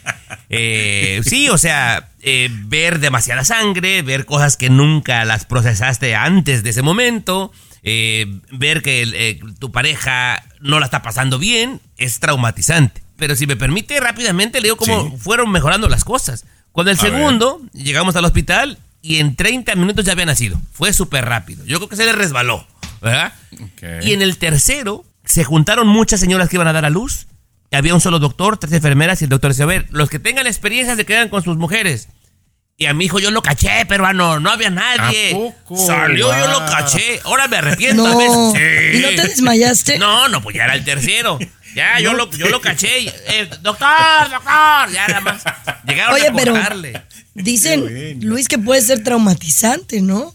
Sí, o sea, ver demasiada sangre, ver cosas que nunca las procesaste antes de ese momento, ver que tu pareja no la está pasando bien, es traumatizante. Pero si me permite, rápidamente le digo cómo fueron mejorando las cosas. Cuando el segundo, llegamos al hospital y en 30 minutos ya había nacido. Fue súper rápido. Yo creo que se le resbaló, ¿verdad? Okay. Y en el tercero, se juntaron muchas señoras que iban a dar a luz. Había un solo doctor, 3 enfermeras y el doctor decía, a ver, los que tengan experiencia se quedan con sus mujeres. Y a mi hijo yo lo caché, peruano, no había nadie. ¿A poco? Salió, yo lo caché. Ahora me arrepiento a veces. Sí. ¿Y no te desmayaste? No, pues ya era el tercero. Ya, yo lo caché. Doctor, ya nada más. Llegaron a cortarle. Dicen, Luis, que puede ser traumatizante, ¿no?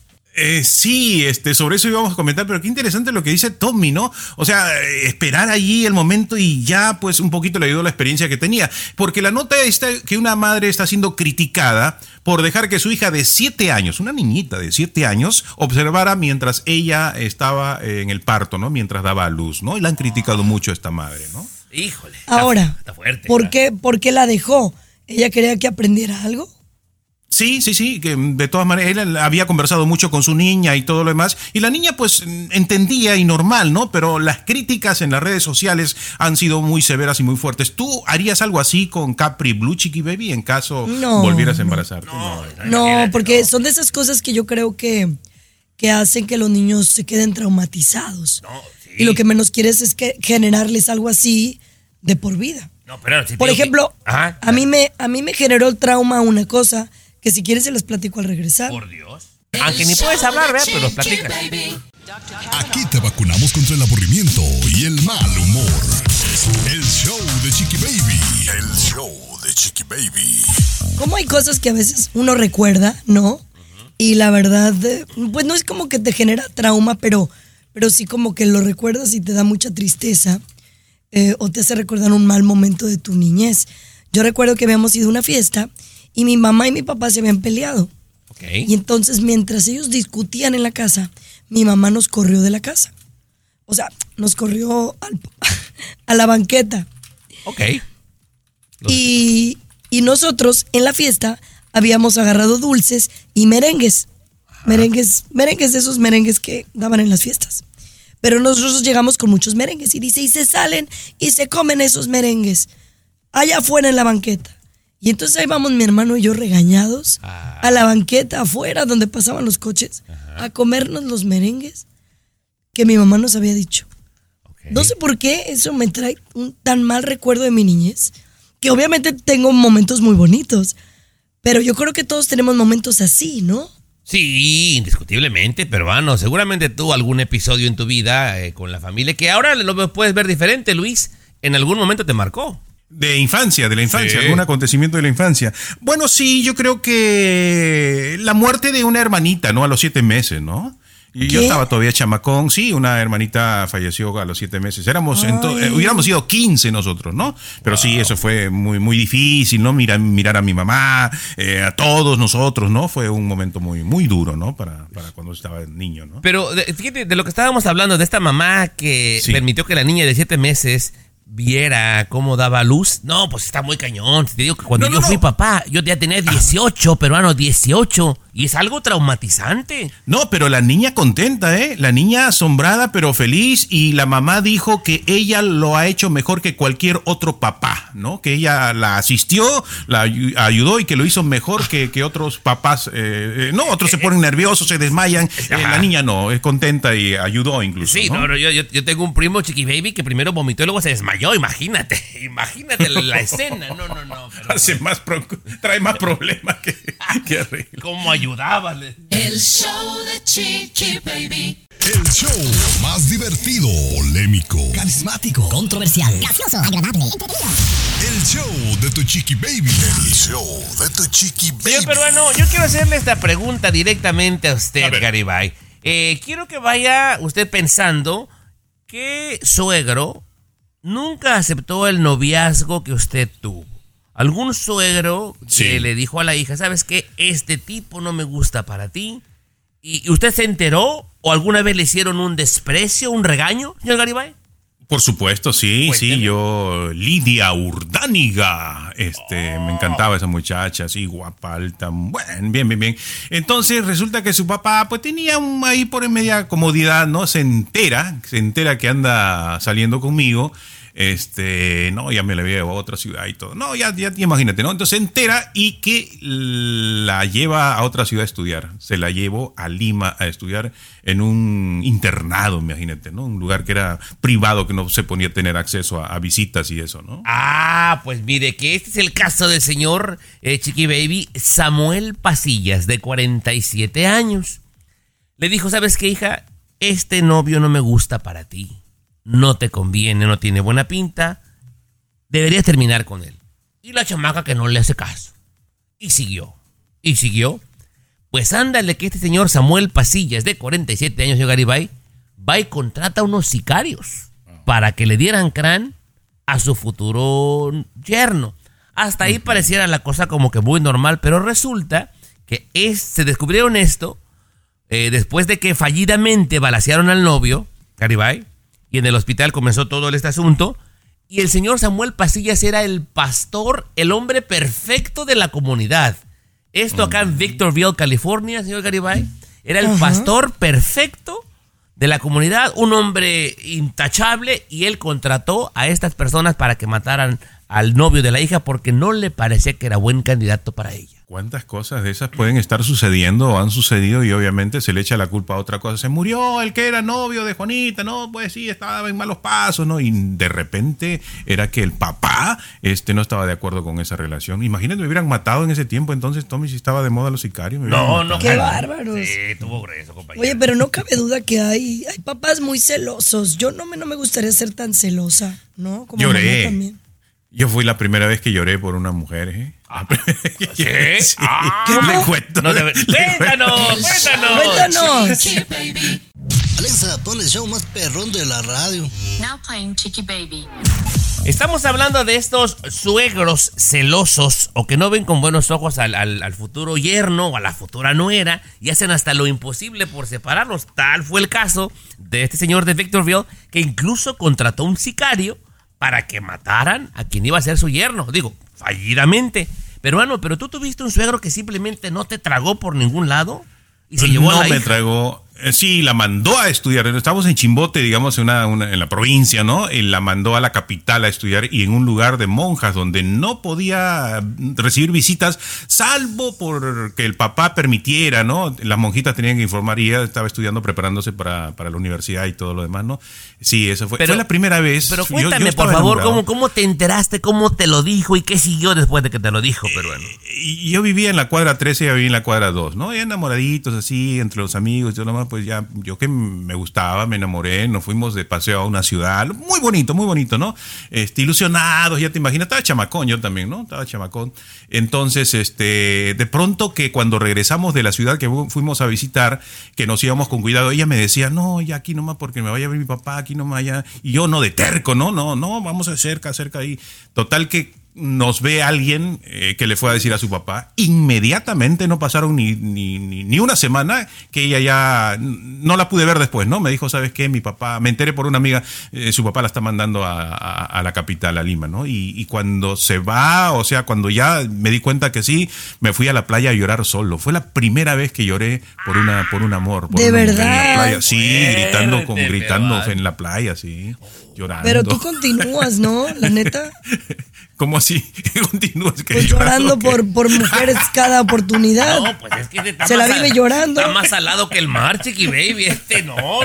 Sí, sobre eso íbamos a comentar, pero qué interesante lo que dice Tommy, ¿no? O sea, esperar allí el momento y ya pues un poquito le ayudó la experiencia que tenía. Porque la nota está que una madre está siendo criticada por dejar que su hija de 7 años, una niñita de 7 años, observara mientras ella estaba en el parto, ¿no? Mientras daba a luz, ¿no? Y la han criticado mucho a esta madre, ¿no? Híjole. Ahora, está fuerte. ¿Por qué la dejó? ¿Ella quería que aprendiera algo? Sí, que de todas maneras él había conversado mucho con su niña y todo lo demás, y la niña pues entendía y normal, ¿no? Pero las críticas en las redes sociales han sido muy severas y muy fuertes. ¿Tú harías algo así con Capri Blue, Chiqui Baby, en caso volvieras a embarazarte? No, porque son de esas cosas que yo creo que hacen que los niños se queden traumatizados. Y lo que menos quieres es que generarles algo así de por vida. Por ejemplo, a mí me generó el trauma una cosa que si quieres se las platico al regresar. Por Dios. Aunque ni puedes hablar, ¿verdad? Pero los platicas. Aquí te vacunamos contra el aburrimiento y el mal humor. El show de Chiqui Baby. El show de Chiqui Baby. Como hay cosas que a veces uno recuerda, ¿no? Y la verdad, pues no es como que te genera trauma, pero pero sí como que lo recuerdas y te da mucha tristeza o te hace recordar un mal momento de tu niñez. Yo recuerdo que habíamos ido a una fiesta y mi mamá y mi papá se habían peleado. Okay. Y entonces mientras ellos discutían en la casa, mi mamá nos corrió de la casa. O sea, nos corrió a la banqueta. Ok. Y nosotros en la fiesta habíamos agarrado dulces y merengues. Merengues de esos merengues que daban en las fiestas. Pero nosotros llegamos con muchos merengues y dice, y se salen y se comen esos merengues allá afuera en la banqueta. Y entonces ahí vamos mi hermano y yo regañados a la banqueta afuera donde pasaban los coches a comernos los merengues que mi mamá nos había dicho. Okay. No sé por qué eso me trae un tan mal recuerdo de mi niñez, que obviamente tengo momentos muy bonitos, pero yo creo que todos tenemos momentos así, ¿no? Sí, indiscutiblemente, pero bueno, seguramente tuvo algún episodio en tu vida con la familia que ahora lo puedes ver diferente, Luis. En algún momento te marcó. De la infancia, sí. Algún acontecimiento de la infancia. Bueno, sí, yo creo que la muerte de una hermanita, ¿no? A los 7 meses, ¿no? Y yo estaba todavía chamacón, sí, una hermanita falleció a los 7 meses. Hubiéramos sido 15 nosotros, ¿no? Pero sí, eso fue muy, muy difícil, ¿no? Mirar a mi mamá, a todos nosotros, ¿no? Fue un momento muy, muy duro, ¿no? Para cuando estaba niño, ¿no? Pero fíjate, de lo que estábamos hablando, de esta mamá que permitió que la niña de 7 meses viera cómo daba luz. No, pues está muy cañón. Te digo que cuando yo fui papá, yo ya tenía 18, peruano, 18. Y es algo traumatizante. No, pero la niña contenta, la niña asombrada pero feliz, y la mamá dijo que ella lo ha hecho mejor que cualquier otro papá, ¿no? Que ella la asistió, la ayudó y que lo hizo mejor que otros papás. Otros se ponen nerviosos, se desmayan. La niña no, es contenta y ayudó incluso. Sí, ¿no? Yo tengo un primo, Chiqui Baby, que primero vomitó y luego se desmayó. Imagínate la escena. No. Trae más problemas que arreglo. ¿Cómo ayudaba? El show de Chiqui Baby. El show más divertido, polémico, carismático, controversial, gracioso, agradable, entretenido. El show de tu Chiqui Baby. El show de tu Chiqui Baby. Señor peruano, yo quiero hacerle esta pregunta directamente a usted, Garibay. Quiero que vaya usted pensando qué suegro nunca aceptó el noviazgo que usted tuvo. ¿Algún suegro que le dijo a la hija, sabes qué, este tipo no me gusta para ti? ¿Y usted se enteró o alguna vez le hicieron un desprecio, un regaño, señor Garibay? Por supuesto, sí. Cuénteme. Sí, yo, Lidia Urdániga, me encantaba esa muchacha, así guapa, alta, bueno, bien. Entonces resulta que su papá, pues tenía ahí por media comodidad, ¿no? Se entera que anda saliendo conmigo. Ya me la llevo a otra ciudad y todo. No, ya imagínate, ¿no? Entonces se entera y que la lleva a otra ciudad a estudiar. Se la llevó a Lima a estudiar en un internado, imagínate, ¿no? Un lugar que era privado, que no se podía tener acceso a visitas y eso, ¿no? Ah, pues mire, que este es el caso del señor Chiqui Baby Samuel Pasillas, de 47 años. Le dijo, ¿sabes qué, hija? Este novio no me gusta para ti. No te conviene, no tiene buena pinta, deberías terminar con él. Y la chamaca que no le hace caso. Y siguió. Pues ándale que este señor Samuel Pasillas, de 47 años, señor Garibay, va y contrata a unos sicarios para que le dieran crán a su futuro yerno. Hasta ahí pareciera la cosa como que muy normal, pero resulta que se descubrieron esto después de que fallidamente balacearon al novio, Garibay. Y en el hospital comenzó todo este asunto. Y el señor Samuel Pasillas era el pastor, el hombre perfecto de la comunidad. Esto acá en Victorville, California, señor Garibay. Era el pastor perfecto de la comunidad, un hombre intachable. Y él contrató a estas personas para que mataran al novio de la hija porque no le parecía que era buen candidato para ella. ¿Cuántas cosas de esas pueden estar sucediendo o han sucedido? Y obviamente se le echa la culpa a otra cosa. Se murió el que era novio de Juanita, no, pues sí, estaba en malos pasos, ¿no? Y de repente era que el papá no estaba de acuerdo con esa relación. Imagínate, me hubieran matado en ese tiempo, entonces, Tommy, si estaba de moda los sicarios. No, qué bárbaros. Sí, tuvo grueso, compañero. Oye, pero no cabe duda que hay papás muy celosos. Yo no me gustaría ser tan celosa, ¿no? Como lloré. mamá también. Yo fui la primera vez que lloré por una mujer, ¿eh? ¿Sí? Le cuento. Cuéntanos. Alexa, pon el show más perrón de la radio. Now playing Chiqui Baby. Estamos hablando de estos suegros celosos o que no ven con buenos ojos al futuro yerno o a la futura nuera y hacen hasta lo imposible por separarlos. Tal fue el caso de este señor de Victorville que incluso contrató un sicario para que mataran a quien iba a ser su yerno. Digo, fallidamente. Pero tú tuviste un suegro que simplemente no te tragó por ningún lado y se llevó a la hija. No me tragó. Sí, la mandó a estudiar. Estamos en Chimbote, digamos, en la provincia, ¿no? Y la mandó a la capital a estudiar y en un lugar de monjas donde no podía recibir visitas, salvo porque el papá permitiera, ¿no? Las monjitas tenían que informar y ella estaba estudiando, preparándose para la universidad y todo lo demás, ¿no? Sí, eso fue la primera vez. Pero cuéntame, por favor, ¿cómo te enteraste? ¿Cómo te lo dijo? ¿Y qué siguió después de que te lo dijo, peruano? Yo vivía en la cuadra 13 y ella vivía en la cuadra 2, ¿no? Y enamoraditos así, entre los amigos y todo lo demás. Pues ya, yo que me gustaba, me enamoré, nos fuimos de paseo a una ciudad, muy bonito, ¿no? Ilusionados, ya te imaginas, estaba chamacón yo también, ¿no? Estaba chamacón. Entonces, de pronto que cuando regresamos de la ciudad que fuimos a visitar, que nos íbamos con cuidado, ella me decía, no, ya aquí nomás porque me vaya a ver mi papá, aquí nomás ya. Y yo no, de terco, no, vamos a cerca ahí. Total que nos ve alguien que le fue a decir a su papá, inmediatamente no pasaron ni una semana que ella ya no la pude ver después, ¿no? Me dijo, ¿sabes qué? Mi papá, me enteré por una amiga, su papá la está mandando a la capital, a Lima, ¿no? Y cuando se va, o sea, cuando ya me di cuenta que sí, me fui a la playa a llorar solo. Fue la primera vez que lloré por un amor. ¿De verdad? En la playa. Sí, gritando en la playa, sí, llorando. Pero tú continúas, ¿no? La neta. ¿Cómo así? ¿Continúas que pues llorando por mujeres cada oportunidad? No, pues es que se la vive llorando. Está más salado que el mar, Chiqui Baby. No.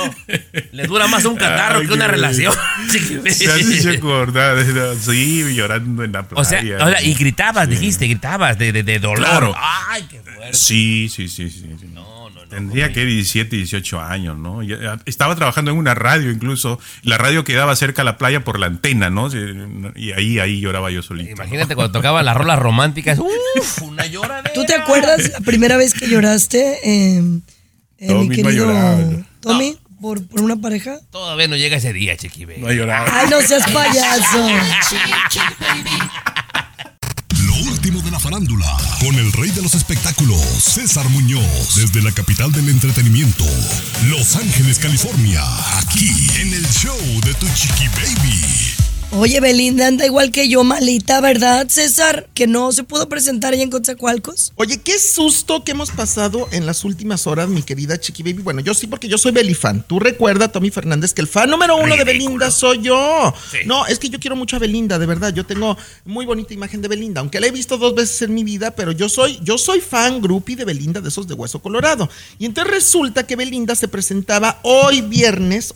Le dura más un catarro que una relación, Chiqui Baby. Se has hecho acordar. Sí, llorando en la playa. O sea, y gritabas, sí. gritabas de dolor. Claro. Ay, qué fuerte. Sí. No. Tendría que 17, 18 años, ¿no? Estaba trabajando en una radio incluso. La radio quedaba cerca a la playa por la antena, ¿no? Y ahí lloraba yo solito. Imagínate cuando tocaban las rolas románticas. ¡Uf! Una lloradera. ¿Tú te acuerdas la primera vez que lloraste, mi querido Tommy, por una pareja? Todavía no llega ese día, Chiqui Baby. No ha llorado. Ay, no seas payaso. Último de la farándula, con el rey de los espectáculos, César Muñoz, desde la capital del entretenimiento, Los Ángeles, California, aquí en el show de Tu Chiqui Baby. Oye, Belinda anda igual que yo, malita, ¿verdad, César? Que no se pudo presentar allá en Coatzacoalcos. Oye, qué susto que hemos pasado en las últimas horas, mi querida Chiqui Baby. Bueno, yo sí, porque yo soy Belifan. Tú recuerda, Tommy Fernández, que el fan número 1 de Belinda soy yo. Sí. No, es que yo quiero mucho a Belinda, de verdad. Yo tengo muy bonita imagen de Belinda, aunque la he visto 2 veces en mi vida, pero yo soy fan groupie de Belinda, de esos de hueso colorado. Y entonces resulta que Belinda se presentaba hoy viernes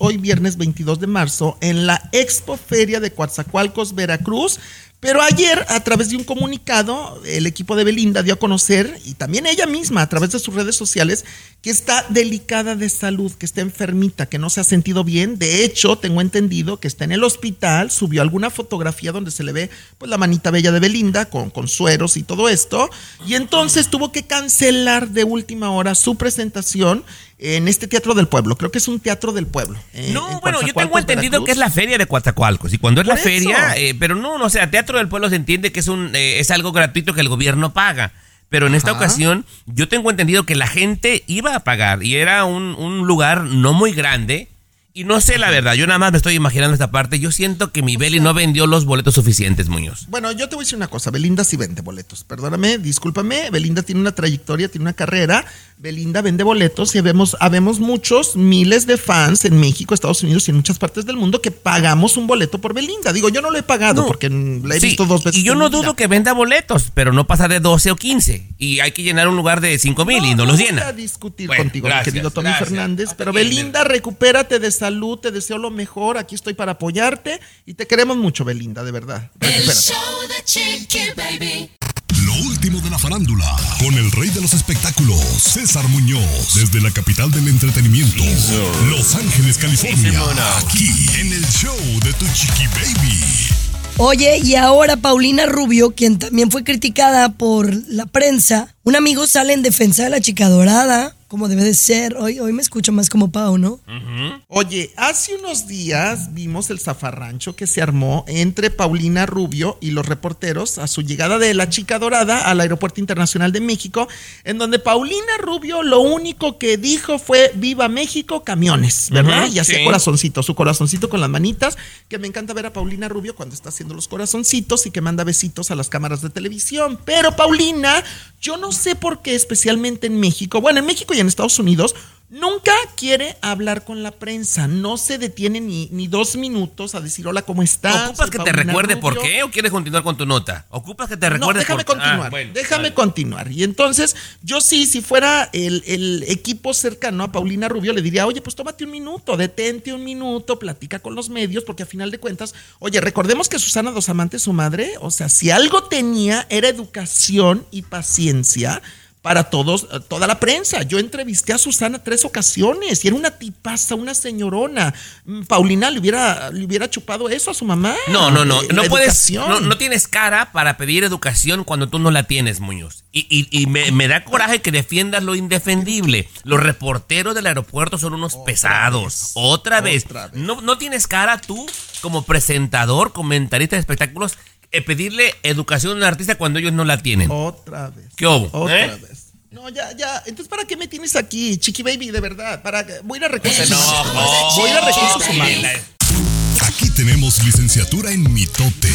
22 de marzo, en la Expo Feria de Coatzacoalcos, Veracruz. Pero ayer, a través de un comunicado, el equipo de Belinda dio a conocer, y también ella misma a través de sus redes sociales, que está delicada de salud, que está enfermita, que no se ha sentido bien. De hecho, tengo entendido que está en el hospital. Subió alguna fotografía donde se le ve pues la manita bella de Belinda con sueros y todo esto. Y entonces tuvo que cancelar de última hora su presentación en este Teatro del Pueblo. Creo que es un Teatro del Pueblo. No, bueno, yo tengo entendido Veracruz, que es la feria de Coatzacoalcos. Y cuando es la feria, pero no, o sea, Teatro del Pueblo se entiende que es algo gratuito que el gobierno paga. Pero en esta ocasión, yo tengo entendido que la gente iba a pagar y era un lugar no muy grande. Y no sé la verdad, yo nada más me estoy imaginando esta parte. Yo siento que mi Beli no vendió los boletos suficientes, Muñoz. Bueno, yo te voy a decir una cosa, Belinda sí vende boletos. Perdóname, discúlpame, Belinda tiene una trayectoria, tiene una carrera. Belinda vende boletos y habemos muchos, miles de fans en México, Estados Unidos y en muchas partes del mundo que pagamos un boleto por Belinda. Digo, yo no lo he pagado porque la he visto 2 veces. Y yo no dudo que venda boletos, pero no pasa de 12 o 15. Y hay que llenar un lugar de 5,000 y no los llena. No voy a discutir contigo, mi querido Tommy Fernández, pero Belinda, recupérate de salud, te deseo lo mejor, aquí estoy para apoyarte y te queremos mucho, Belinda, de verdad. El show de Chiqui Baby. Lo último de la farándula, con el rey de los espectáculos, César Muñoz, desde la capital del entretenimiento, Los Ángeles, California, aquí en el show de Tu Chiqui Baby. Oye, y ahora Paulina Rubio, quien también fue criticada por la prensa, un amigo sale en defensa de la chica dorada, como debe de ser. Hoy me escucho más como Pau, ¿no? Oye, hace unos días vimos el zafarrancho que se armó entre Paulina Rubio y los reporteros a su llegada de la Chica Dorada al Aeropuerto Internacional de México, en donde Paulina Rubio lo único que dijo fue viva México, camiones, ¿verdad? Y hacía su corazoncito con las manitas, que me encanta ver a Paulina Rubio cuando está haciendo los corazoncitos y que manda besitos a las cámaras de televisión. Pero Paulina, yo no sé por qué, especialmente en México, bueno, en México y en Estados Unidos, nunca quiere hablar con la prensa, no se detiene ni 2 minutos a decir hola, ¿cómo estás? ¿Ocupas que te recuerde por qué o quieres continuar con tu nota? ¿Ocupas que te recuerde déjame continuar, déjame continuar. Y entonces, yo sí, si fuera el equipo cercano a Paulina Rubio, le diría, oye, pues tómate un minuto, detente un minuto, platica con los medios, porque a final de cuentas, oye, recordemos que Susana Dos Amantes, su madre, o sea, si algo tenía, era educación y paciencia para toda la prensa. Yo entrevisté a Susana 3 ocasiones y era una tipaza, una señorona. Paulina le hubiera chupado eso a su mamá. No puedes, no tienes cara para pedir educación cuando tú no la tienes, Muñoz. Y me da coraje que defiendas lo indefendible. Los reporteros del aeropuerto son unos pesados. Otra vez. No tienes cara tú como presentador, comentarista de espectáculos, pedirle educación a un artista cuando ellos no la tienen. Otra vez. ¿Qué hubo? Otra vez. No, ya. Entonces, ¿para qué me tienes aquí, Chiqui Baby? De verdad. Voy a ir a recursos humanos. Voy a ir a recursos humanos. Aquí tenemos licenciatura en mitote.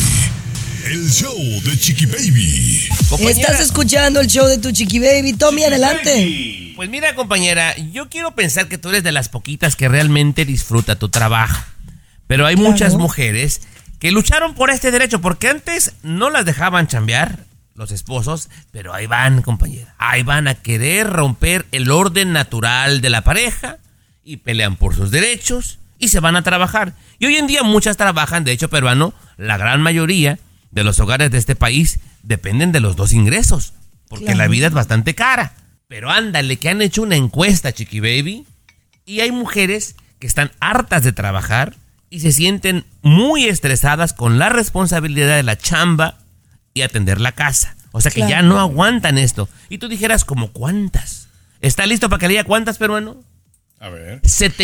El show de Chiqui Baby. Estás escuchando el show de tu Chiqui Baby. Tommy, adelante. Pues mira, compañera, yo quiero pensar que tú eres de las poquitas que realmente disfruta tu trabajo. Pero hay muchas mujeres que lucharon por este derecho, porque antes no las dejaban chambear los esposos, pero ahí van, compañera, ahí van a querer romper el orden natural de la pareja y pelean por sus derechos y se van a trabajar. Y hoy en día muchas trabajan, de hecho, peruano, la gran mayoría de los hogares de este país dependen de los 2 ingresos, porque la vida es bastante cara. Pero ándale, que han hecho una encuesta, Chiqui Baby, y hay mujeres que están hartas de trabajar y se sienten muy estresadas con la responsabilidad de la chamba y atender la casa. O sea que ya no aguantan esto. Y tú dijeras, ¿como cuántas? ¿Está listo para que le diga cuántas, peruano? A ver.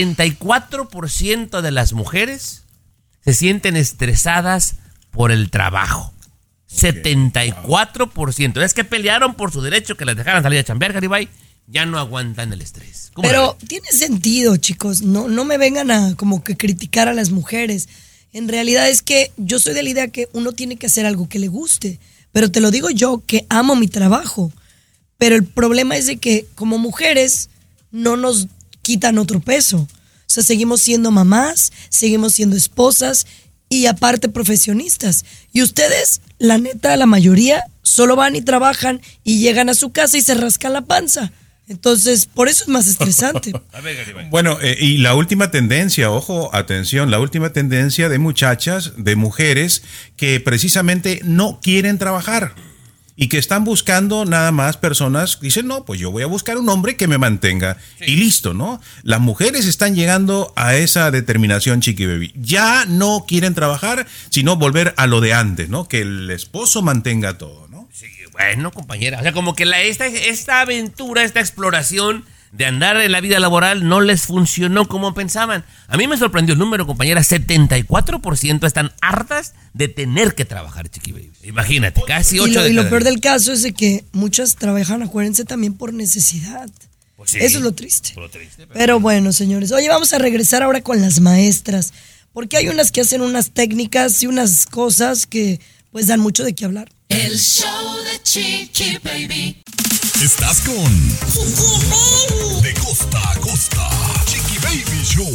74% de las mujeres se sienten estresadas por el trabajo. 74%. Es que pelearon por su derecho que las dejaran salir a chambear, Garibay. Ya no aguantan el estrés. Pero tiene sentido, chicos. No me vengan a como que criticar a las mujeres. En realidad es que yo soy de la idea que uno tiene que hacer algo que le guste. Pero te lo digo yo, que amo mi trabajo. Pero el problema es de que como mujeres no nos quitan otro peso. O sea, seguimos siendo mamás, seguimos siendo esposas y aparte profesionistas. Y ustedes, la neta, la mayoría, solo van y trabajan y llegan a su casa y se rascan la panza. Entonces, por eso es más estresante. Bueno, y la última tendencia, ojo, atención, la última tendencia de muchachas, de mujeres que precisamente no quieren trabajar y que están buscando nada más personas, dicen, no, pues yo voy a buscar un hombre que me mantenga y listo, ¿no? Las mujeres están llegando a esa determinación, Chiqui Baby. Ya no quieren trabajar, sino volver a lo de antes, ¿no? Que el esposo mantenga todo, ¿no? Sí, bueno, compañera, o sea, como que esta aventura, esta exploración de andar en la vida laboral no les funcionó como pensaban. A mí me sorprendió el número, compañera, 74% están hartas de tener que trabajar, Chiqui Baby. Imagínate, casi 8 de Y lo cada peor 10. del caso es de que muchas trabajan, acuérdense, también por necesidad. Pues sí, eso es lo triste. Pero bueno, señores, oye, vamos a regresar ahora con las maestras, porque hay unas que hacen unas técnicas y unas cosas que pues dan mucho de qué hablar. El show de Chiqui Baby. Estás con De Costa a Costa, Chiqui Baby Show.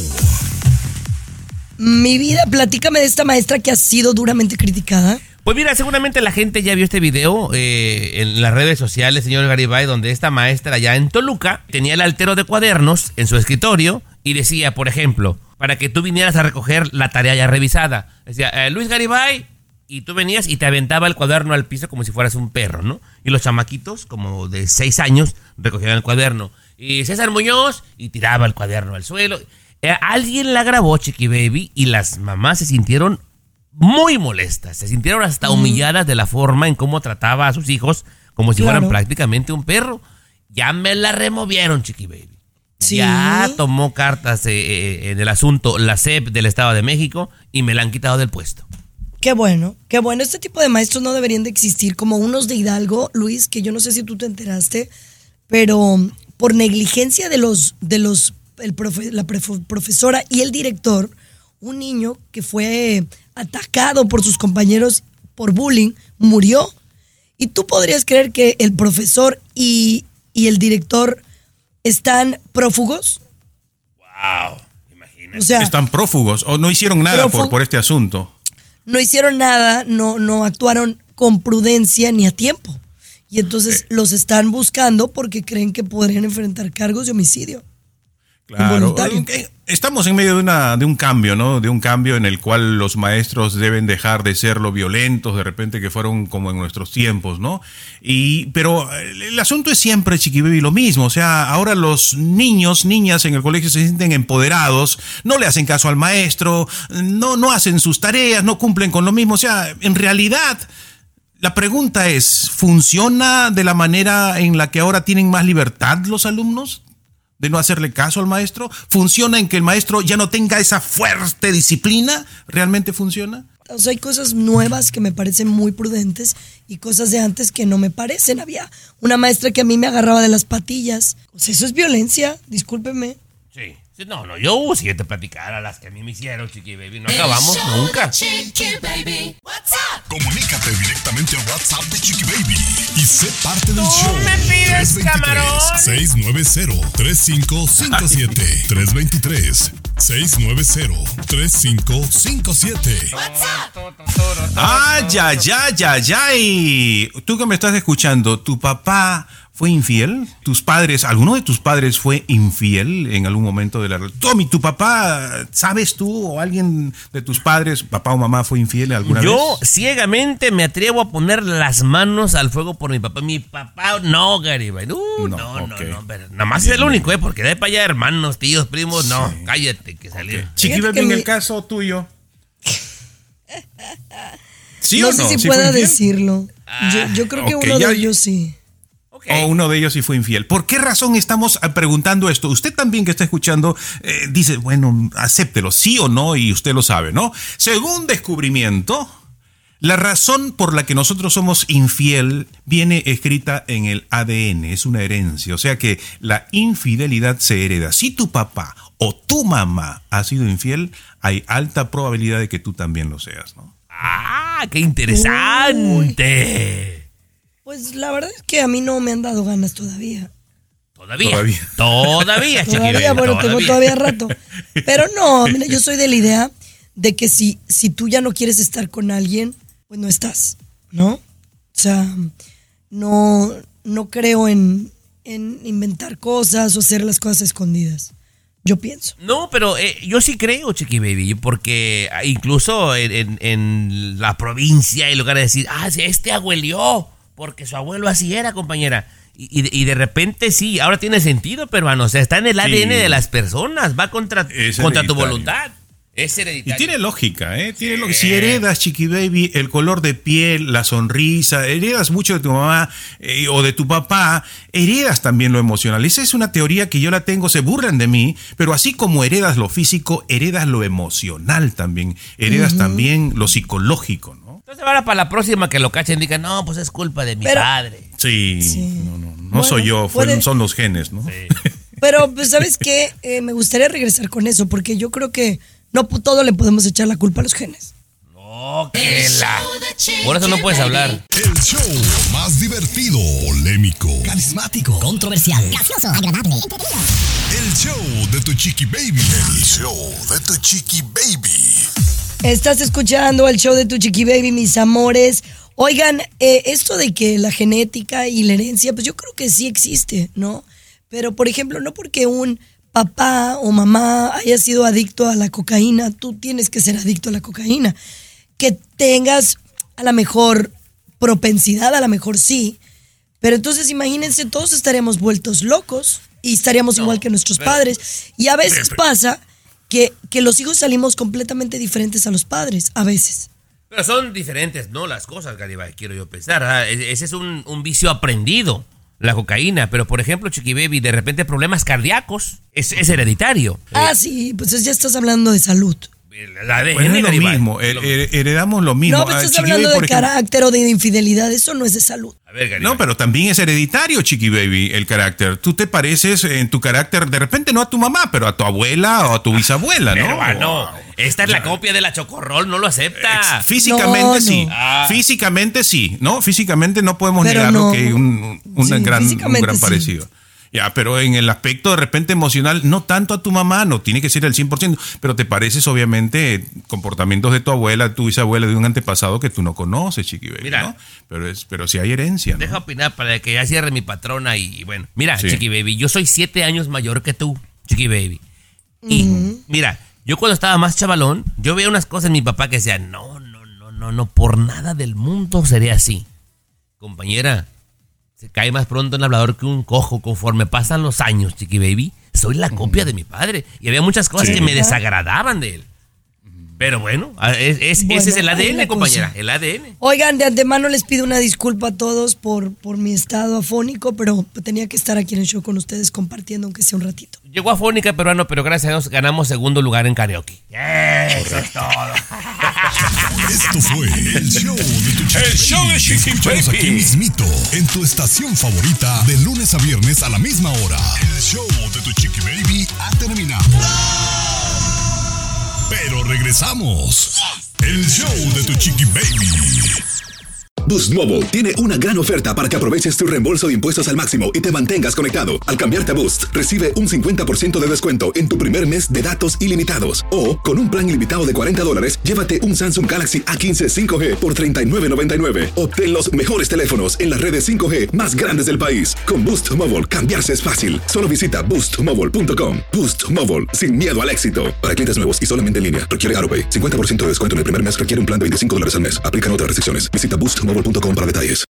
Mi vida, platícame de esta maestra que ha sido duramente criticada. Pues mira, seguramente la gente ya vio este video en las redes sociales, señor Garibay, donde esta maestra allá en Toluca tenía el altero de cuadernos en su escritorio y decía, por ejemplo, para que tú vinieras a recoger la tarea ya revisada. Decía, Luis Garibay, y tú venías y te aventaba el cuaderno al piso como si fueras un perro, ¿no? Y los chamaquitos, como de 6 años, recogían el cuaderno. Y César Muñoz, y tiraba el cuaderno al suelo. Alguien la grabó, Chiqui Baby, y las mamás se sintieron muy molestas. Se sintieron hasta humilladas de la forma en cómo trataba a sus hijos, como si fueran prácticamente un perro. ya me la removieron, Chiqui Baby. ¿Sí? Ya tomó cartas en el asunto la SEP del Estado de México y me la han quitado del puesto. Qué bueno, qué bueno. Este tipo de maestros no deberían de existir, como unos de Hidalgo, Luis, que yo no sé si tú te enteraste, pero por negligencia de la profesora y el director, un niño que fue atacado por sus compañeros por bullying murió. Y tú podrías creer que el profesor y el director están prófugos. Wow, imagínate. O sea, están prófugos o no hicieron nada por este asunto. No hicieron nada, no actuaron con prudencia ni a tiempo. Y entonces los están buscando porque creen que podrían enfrentar cargos de homicidio. Claro, estamos en medio de un cambio, ¿no? De un cambio en el cual los maestros deben dejar de ser lo violentos de repente que fueron como en nuestros tiempos, ¿no? Pero el asunto es siempre, Chiqui Baby, lo mismo. O sea, ahora los niños, niñas en el colegio se sienten empoderados, no le hacen caso al maestro, no hacen sus tareas, no cumplen con lo mismo. O sea, en realidad, la pregunta es, ¿funciona de la manera en la que ahora tienen más libertad los alumnos? De no hacerle caso al maestro. ¿Funciona en que el maestro ya no tenga esa fuerte disciplina? ¿Realmente funciona? O sea, hay cosas nuevas que me parecen muy prudentes y cosas de antes que no me parecen. Había una maestra que a mí me agarraba de las patillas. O sea, eso es violencia, discúlpeme. Sí. No, si yo te platicara las que a mí me hicieron, Chiqui Baby, no acabamos nunca. Chiqui Baby. WhatsApp. Comunícate directamente a WhatsApp de Chiqui Baby y sé parte del show. Me pides, camarón. 690-3557. 323-690-3557. WhatsApp. Ay. Tú que me estás escuchando, ¿tu papá fue infiel? ¿Alguno de tus padres fue infiel en algún momento de la relación? Tommy, ¿tu papá, sabes tú o alguien de tus padres, papá o mamá, fue infiel alguna vez? Yo ciegamente me atrevo a poner las manos al fuego por mi papá. Mi papá, no, Garibay. No, nada más es el único, porque de para allá hermanos, tíos, primos, no, sí. Cállate, que salir. Chiqui Baby, en el caso tuyo. ¿Sí no o no? sé si pueda decirlo. Yo creo que uno de ellos sí. O uno de ellos sí fue infiel. ¿Por qué razón estamos preguntando esto? Usted también que está escuchando dice, bueno, acéptelo, sí o no, y usted lo sabe, ¿no? Según descubrimiento, la razón por la que nosotros somos infiel viene escrita en el ADN, es una herencia. O sea que la infidelidad se hereda. Si tu papá o tu mamá ha sido infiel, hay alta probabilidad de que tú también lo seas, ¿no? ¡Ah, qué interesante! Pues la verdad es que a mí no me han dado ganas todavía. Todavía, Chiqui Baby, bueno, tengo todavía rato. Pero no, mira, yo soy de la idea de que si tú ya no quieres estar con alguien, pues no estás, ¿no? O sea, no creo en inventar cosas o hacer las cosas escondidas. Yo pienso. No, pero yo sí creo, Chiqui Baby, porque incluso en la provincia hay lugar de decir, este abuelió, porque su abuelo así era, compañera. Y de repente sí, ahora tiene sentido, peruano. O sea, está en el ADN de las personas, va contra tu voluntad. Es hereditario. Y tiene lógica, ¿eh? Tiene lógica. Si heredas, Chiqui Baby, el color de piel, la sonrisa, heredas mucho de tu mamá o de tu papá, heredas también lo emocional. Esa es una teoría que yo la tengo, se burlan de mí, pero así como heredas lo físico, heredas lo emocional también, heredas también lo psicológico, ¿no? Entonces ahora para la próxima que lo cachen digan, no, pues es culpa de mi padre. Sí. No soy yo, son los genes, ¿no? Sí. Pero, pues, ¿sabes qué? Me gustaría regresar con eso, porque yo creo que no todo le podemos echar la culpa a los genes. No, por eso no puedes hablar. El show más divertido, polémico, carismático, controversial, gracioso, agradable, entretenido. El show de tu Chiqui Baby. El show de tu Chiqui Baby. Estás escuchando el show de tu Chiqui Baby, mis amores. Oigan, esto de que la genética y la herencia, pues yo creo que sí existe, ¿no? Pero, por ejemplo, no porque un papá o mamá haya sido adicto a la cocaína, tú tienes que ser adicto a la cocaína. Que tengas a la mejor propensidad, a la mejor sí. Pero entonces imagínense, todos estaríamos vueltos locos y estaríamos igual que nuestros padres. Y a veces pasa que los hijos salimos completamente diferentes a los padres, a veces. Pero son diferentes, ¿no? Las cosas, Garibay, quiero yo pensar. Ese es un vicio aprendido. la cocaína, pero por ejemplo, Chiqui Baby, de repente problemas cardíacos, es hereditario. Sí, pues ya estás hablando de salud. La ADN, bueno, es lo mismo, heredamos lo mismo. No, pero estás hablando de carácter o de infidelidad, eso no es de salud. A ver, no, pero también es hereditario, Chiqui Baby, el carácter. Tú te pareces en tu carácter, de repente no a tu mamá, pero a tu abuela o a tu bisabuela, ¿no? Pero no, esta es la copia de la Chocorrol, no lo acepta. Físicamente sí, físicamente sí, ¿no? Físicamente no podemos negarlo que hay un gran parecido. Ya, pero en el aspecto de repente emocional, no tanto a tu mamá, no tiene que ser el 100%, pero te pareces obviamente comportamientos de tu abuela, tu bisabuela, de un antepasado que tú no conoces, Chiqui Baby, mira, ¿no? Pero sí hay herencia, ¿no? Deja opinar para que ya cierre mi patrona y bueno. Mira, sí. Chiqui Baby, yo soy 7 años mayor que tú, Chiqui Baby. Y mira, yo cuando estaba más chavalón, yo veía unas cosas en mi papá que decían, no, por nada del mundo sería así. Compañera, se cae más pronto en el hablador que un cojo conforme pasan los años, Chiqui Baby. Soy la copia de mi padre. Y había muchas cosas que me desagradaban de él. Pero bueno, ese es el ADN, compañera, el ADN. Oigan, de antemano les pido una disculpa a todos por mi estado afónico, pero tenía que estar aquí en el show con ustedes compartiendo, aunque sea un ratito. Llegó afónica, peruano, pero gracias a Dios ganamos segundo lugar en karaoke. Eso es todo. Esto fue el show de Chiqui Baby. Escúchanos aquí mismito, en tu estación favorita, de lunes a viernes a la misma hora. El show de tu Chiqui Baby ha terminado. Pero regresamos. El show de tu Chiqui Baby. Boost Mobile tiene una gran oferta para que aproveches tu reembolso de impuestos al máximo y te mantengas conectado. Al cambiarte a Boost, recibe un 50% de descuento en tu primer mes de datos ilimitados. O, con un plan ilimitado de $40, llévate un Samsung Galaxy A15 5G por $39.99. Obtén los mejores teléfonos en las redes 5G más grandes del país. Con Boost Mobile, cambiarse es fácil. Solo visita boostmobile.com. Boost Mobile, sin miedo al éxito. Para clientes nuevos y solamente en línea, requiere AroPay. 50% de descuento en el primer mes, requiere un plan de $25 al mes. Aplican otras restricciones. Visita boostmobile.com para detalles.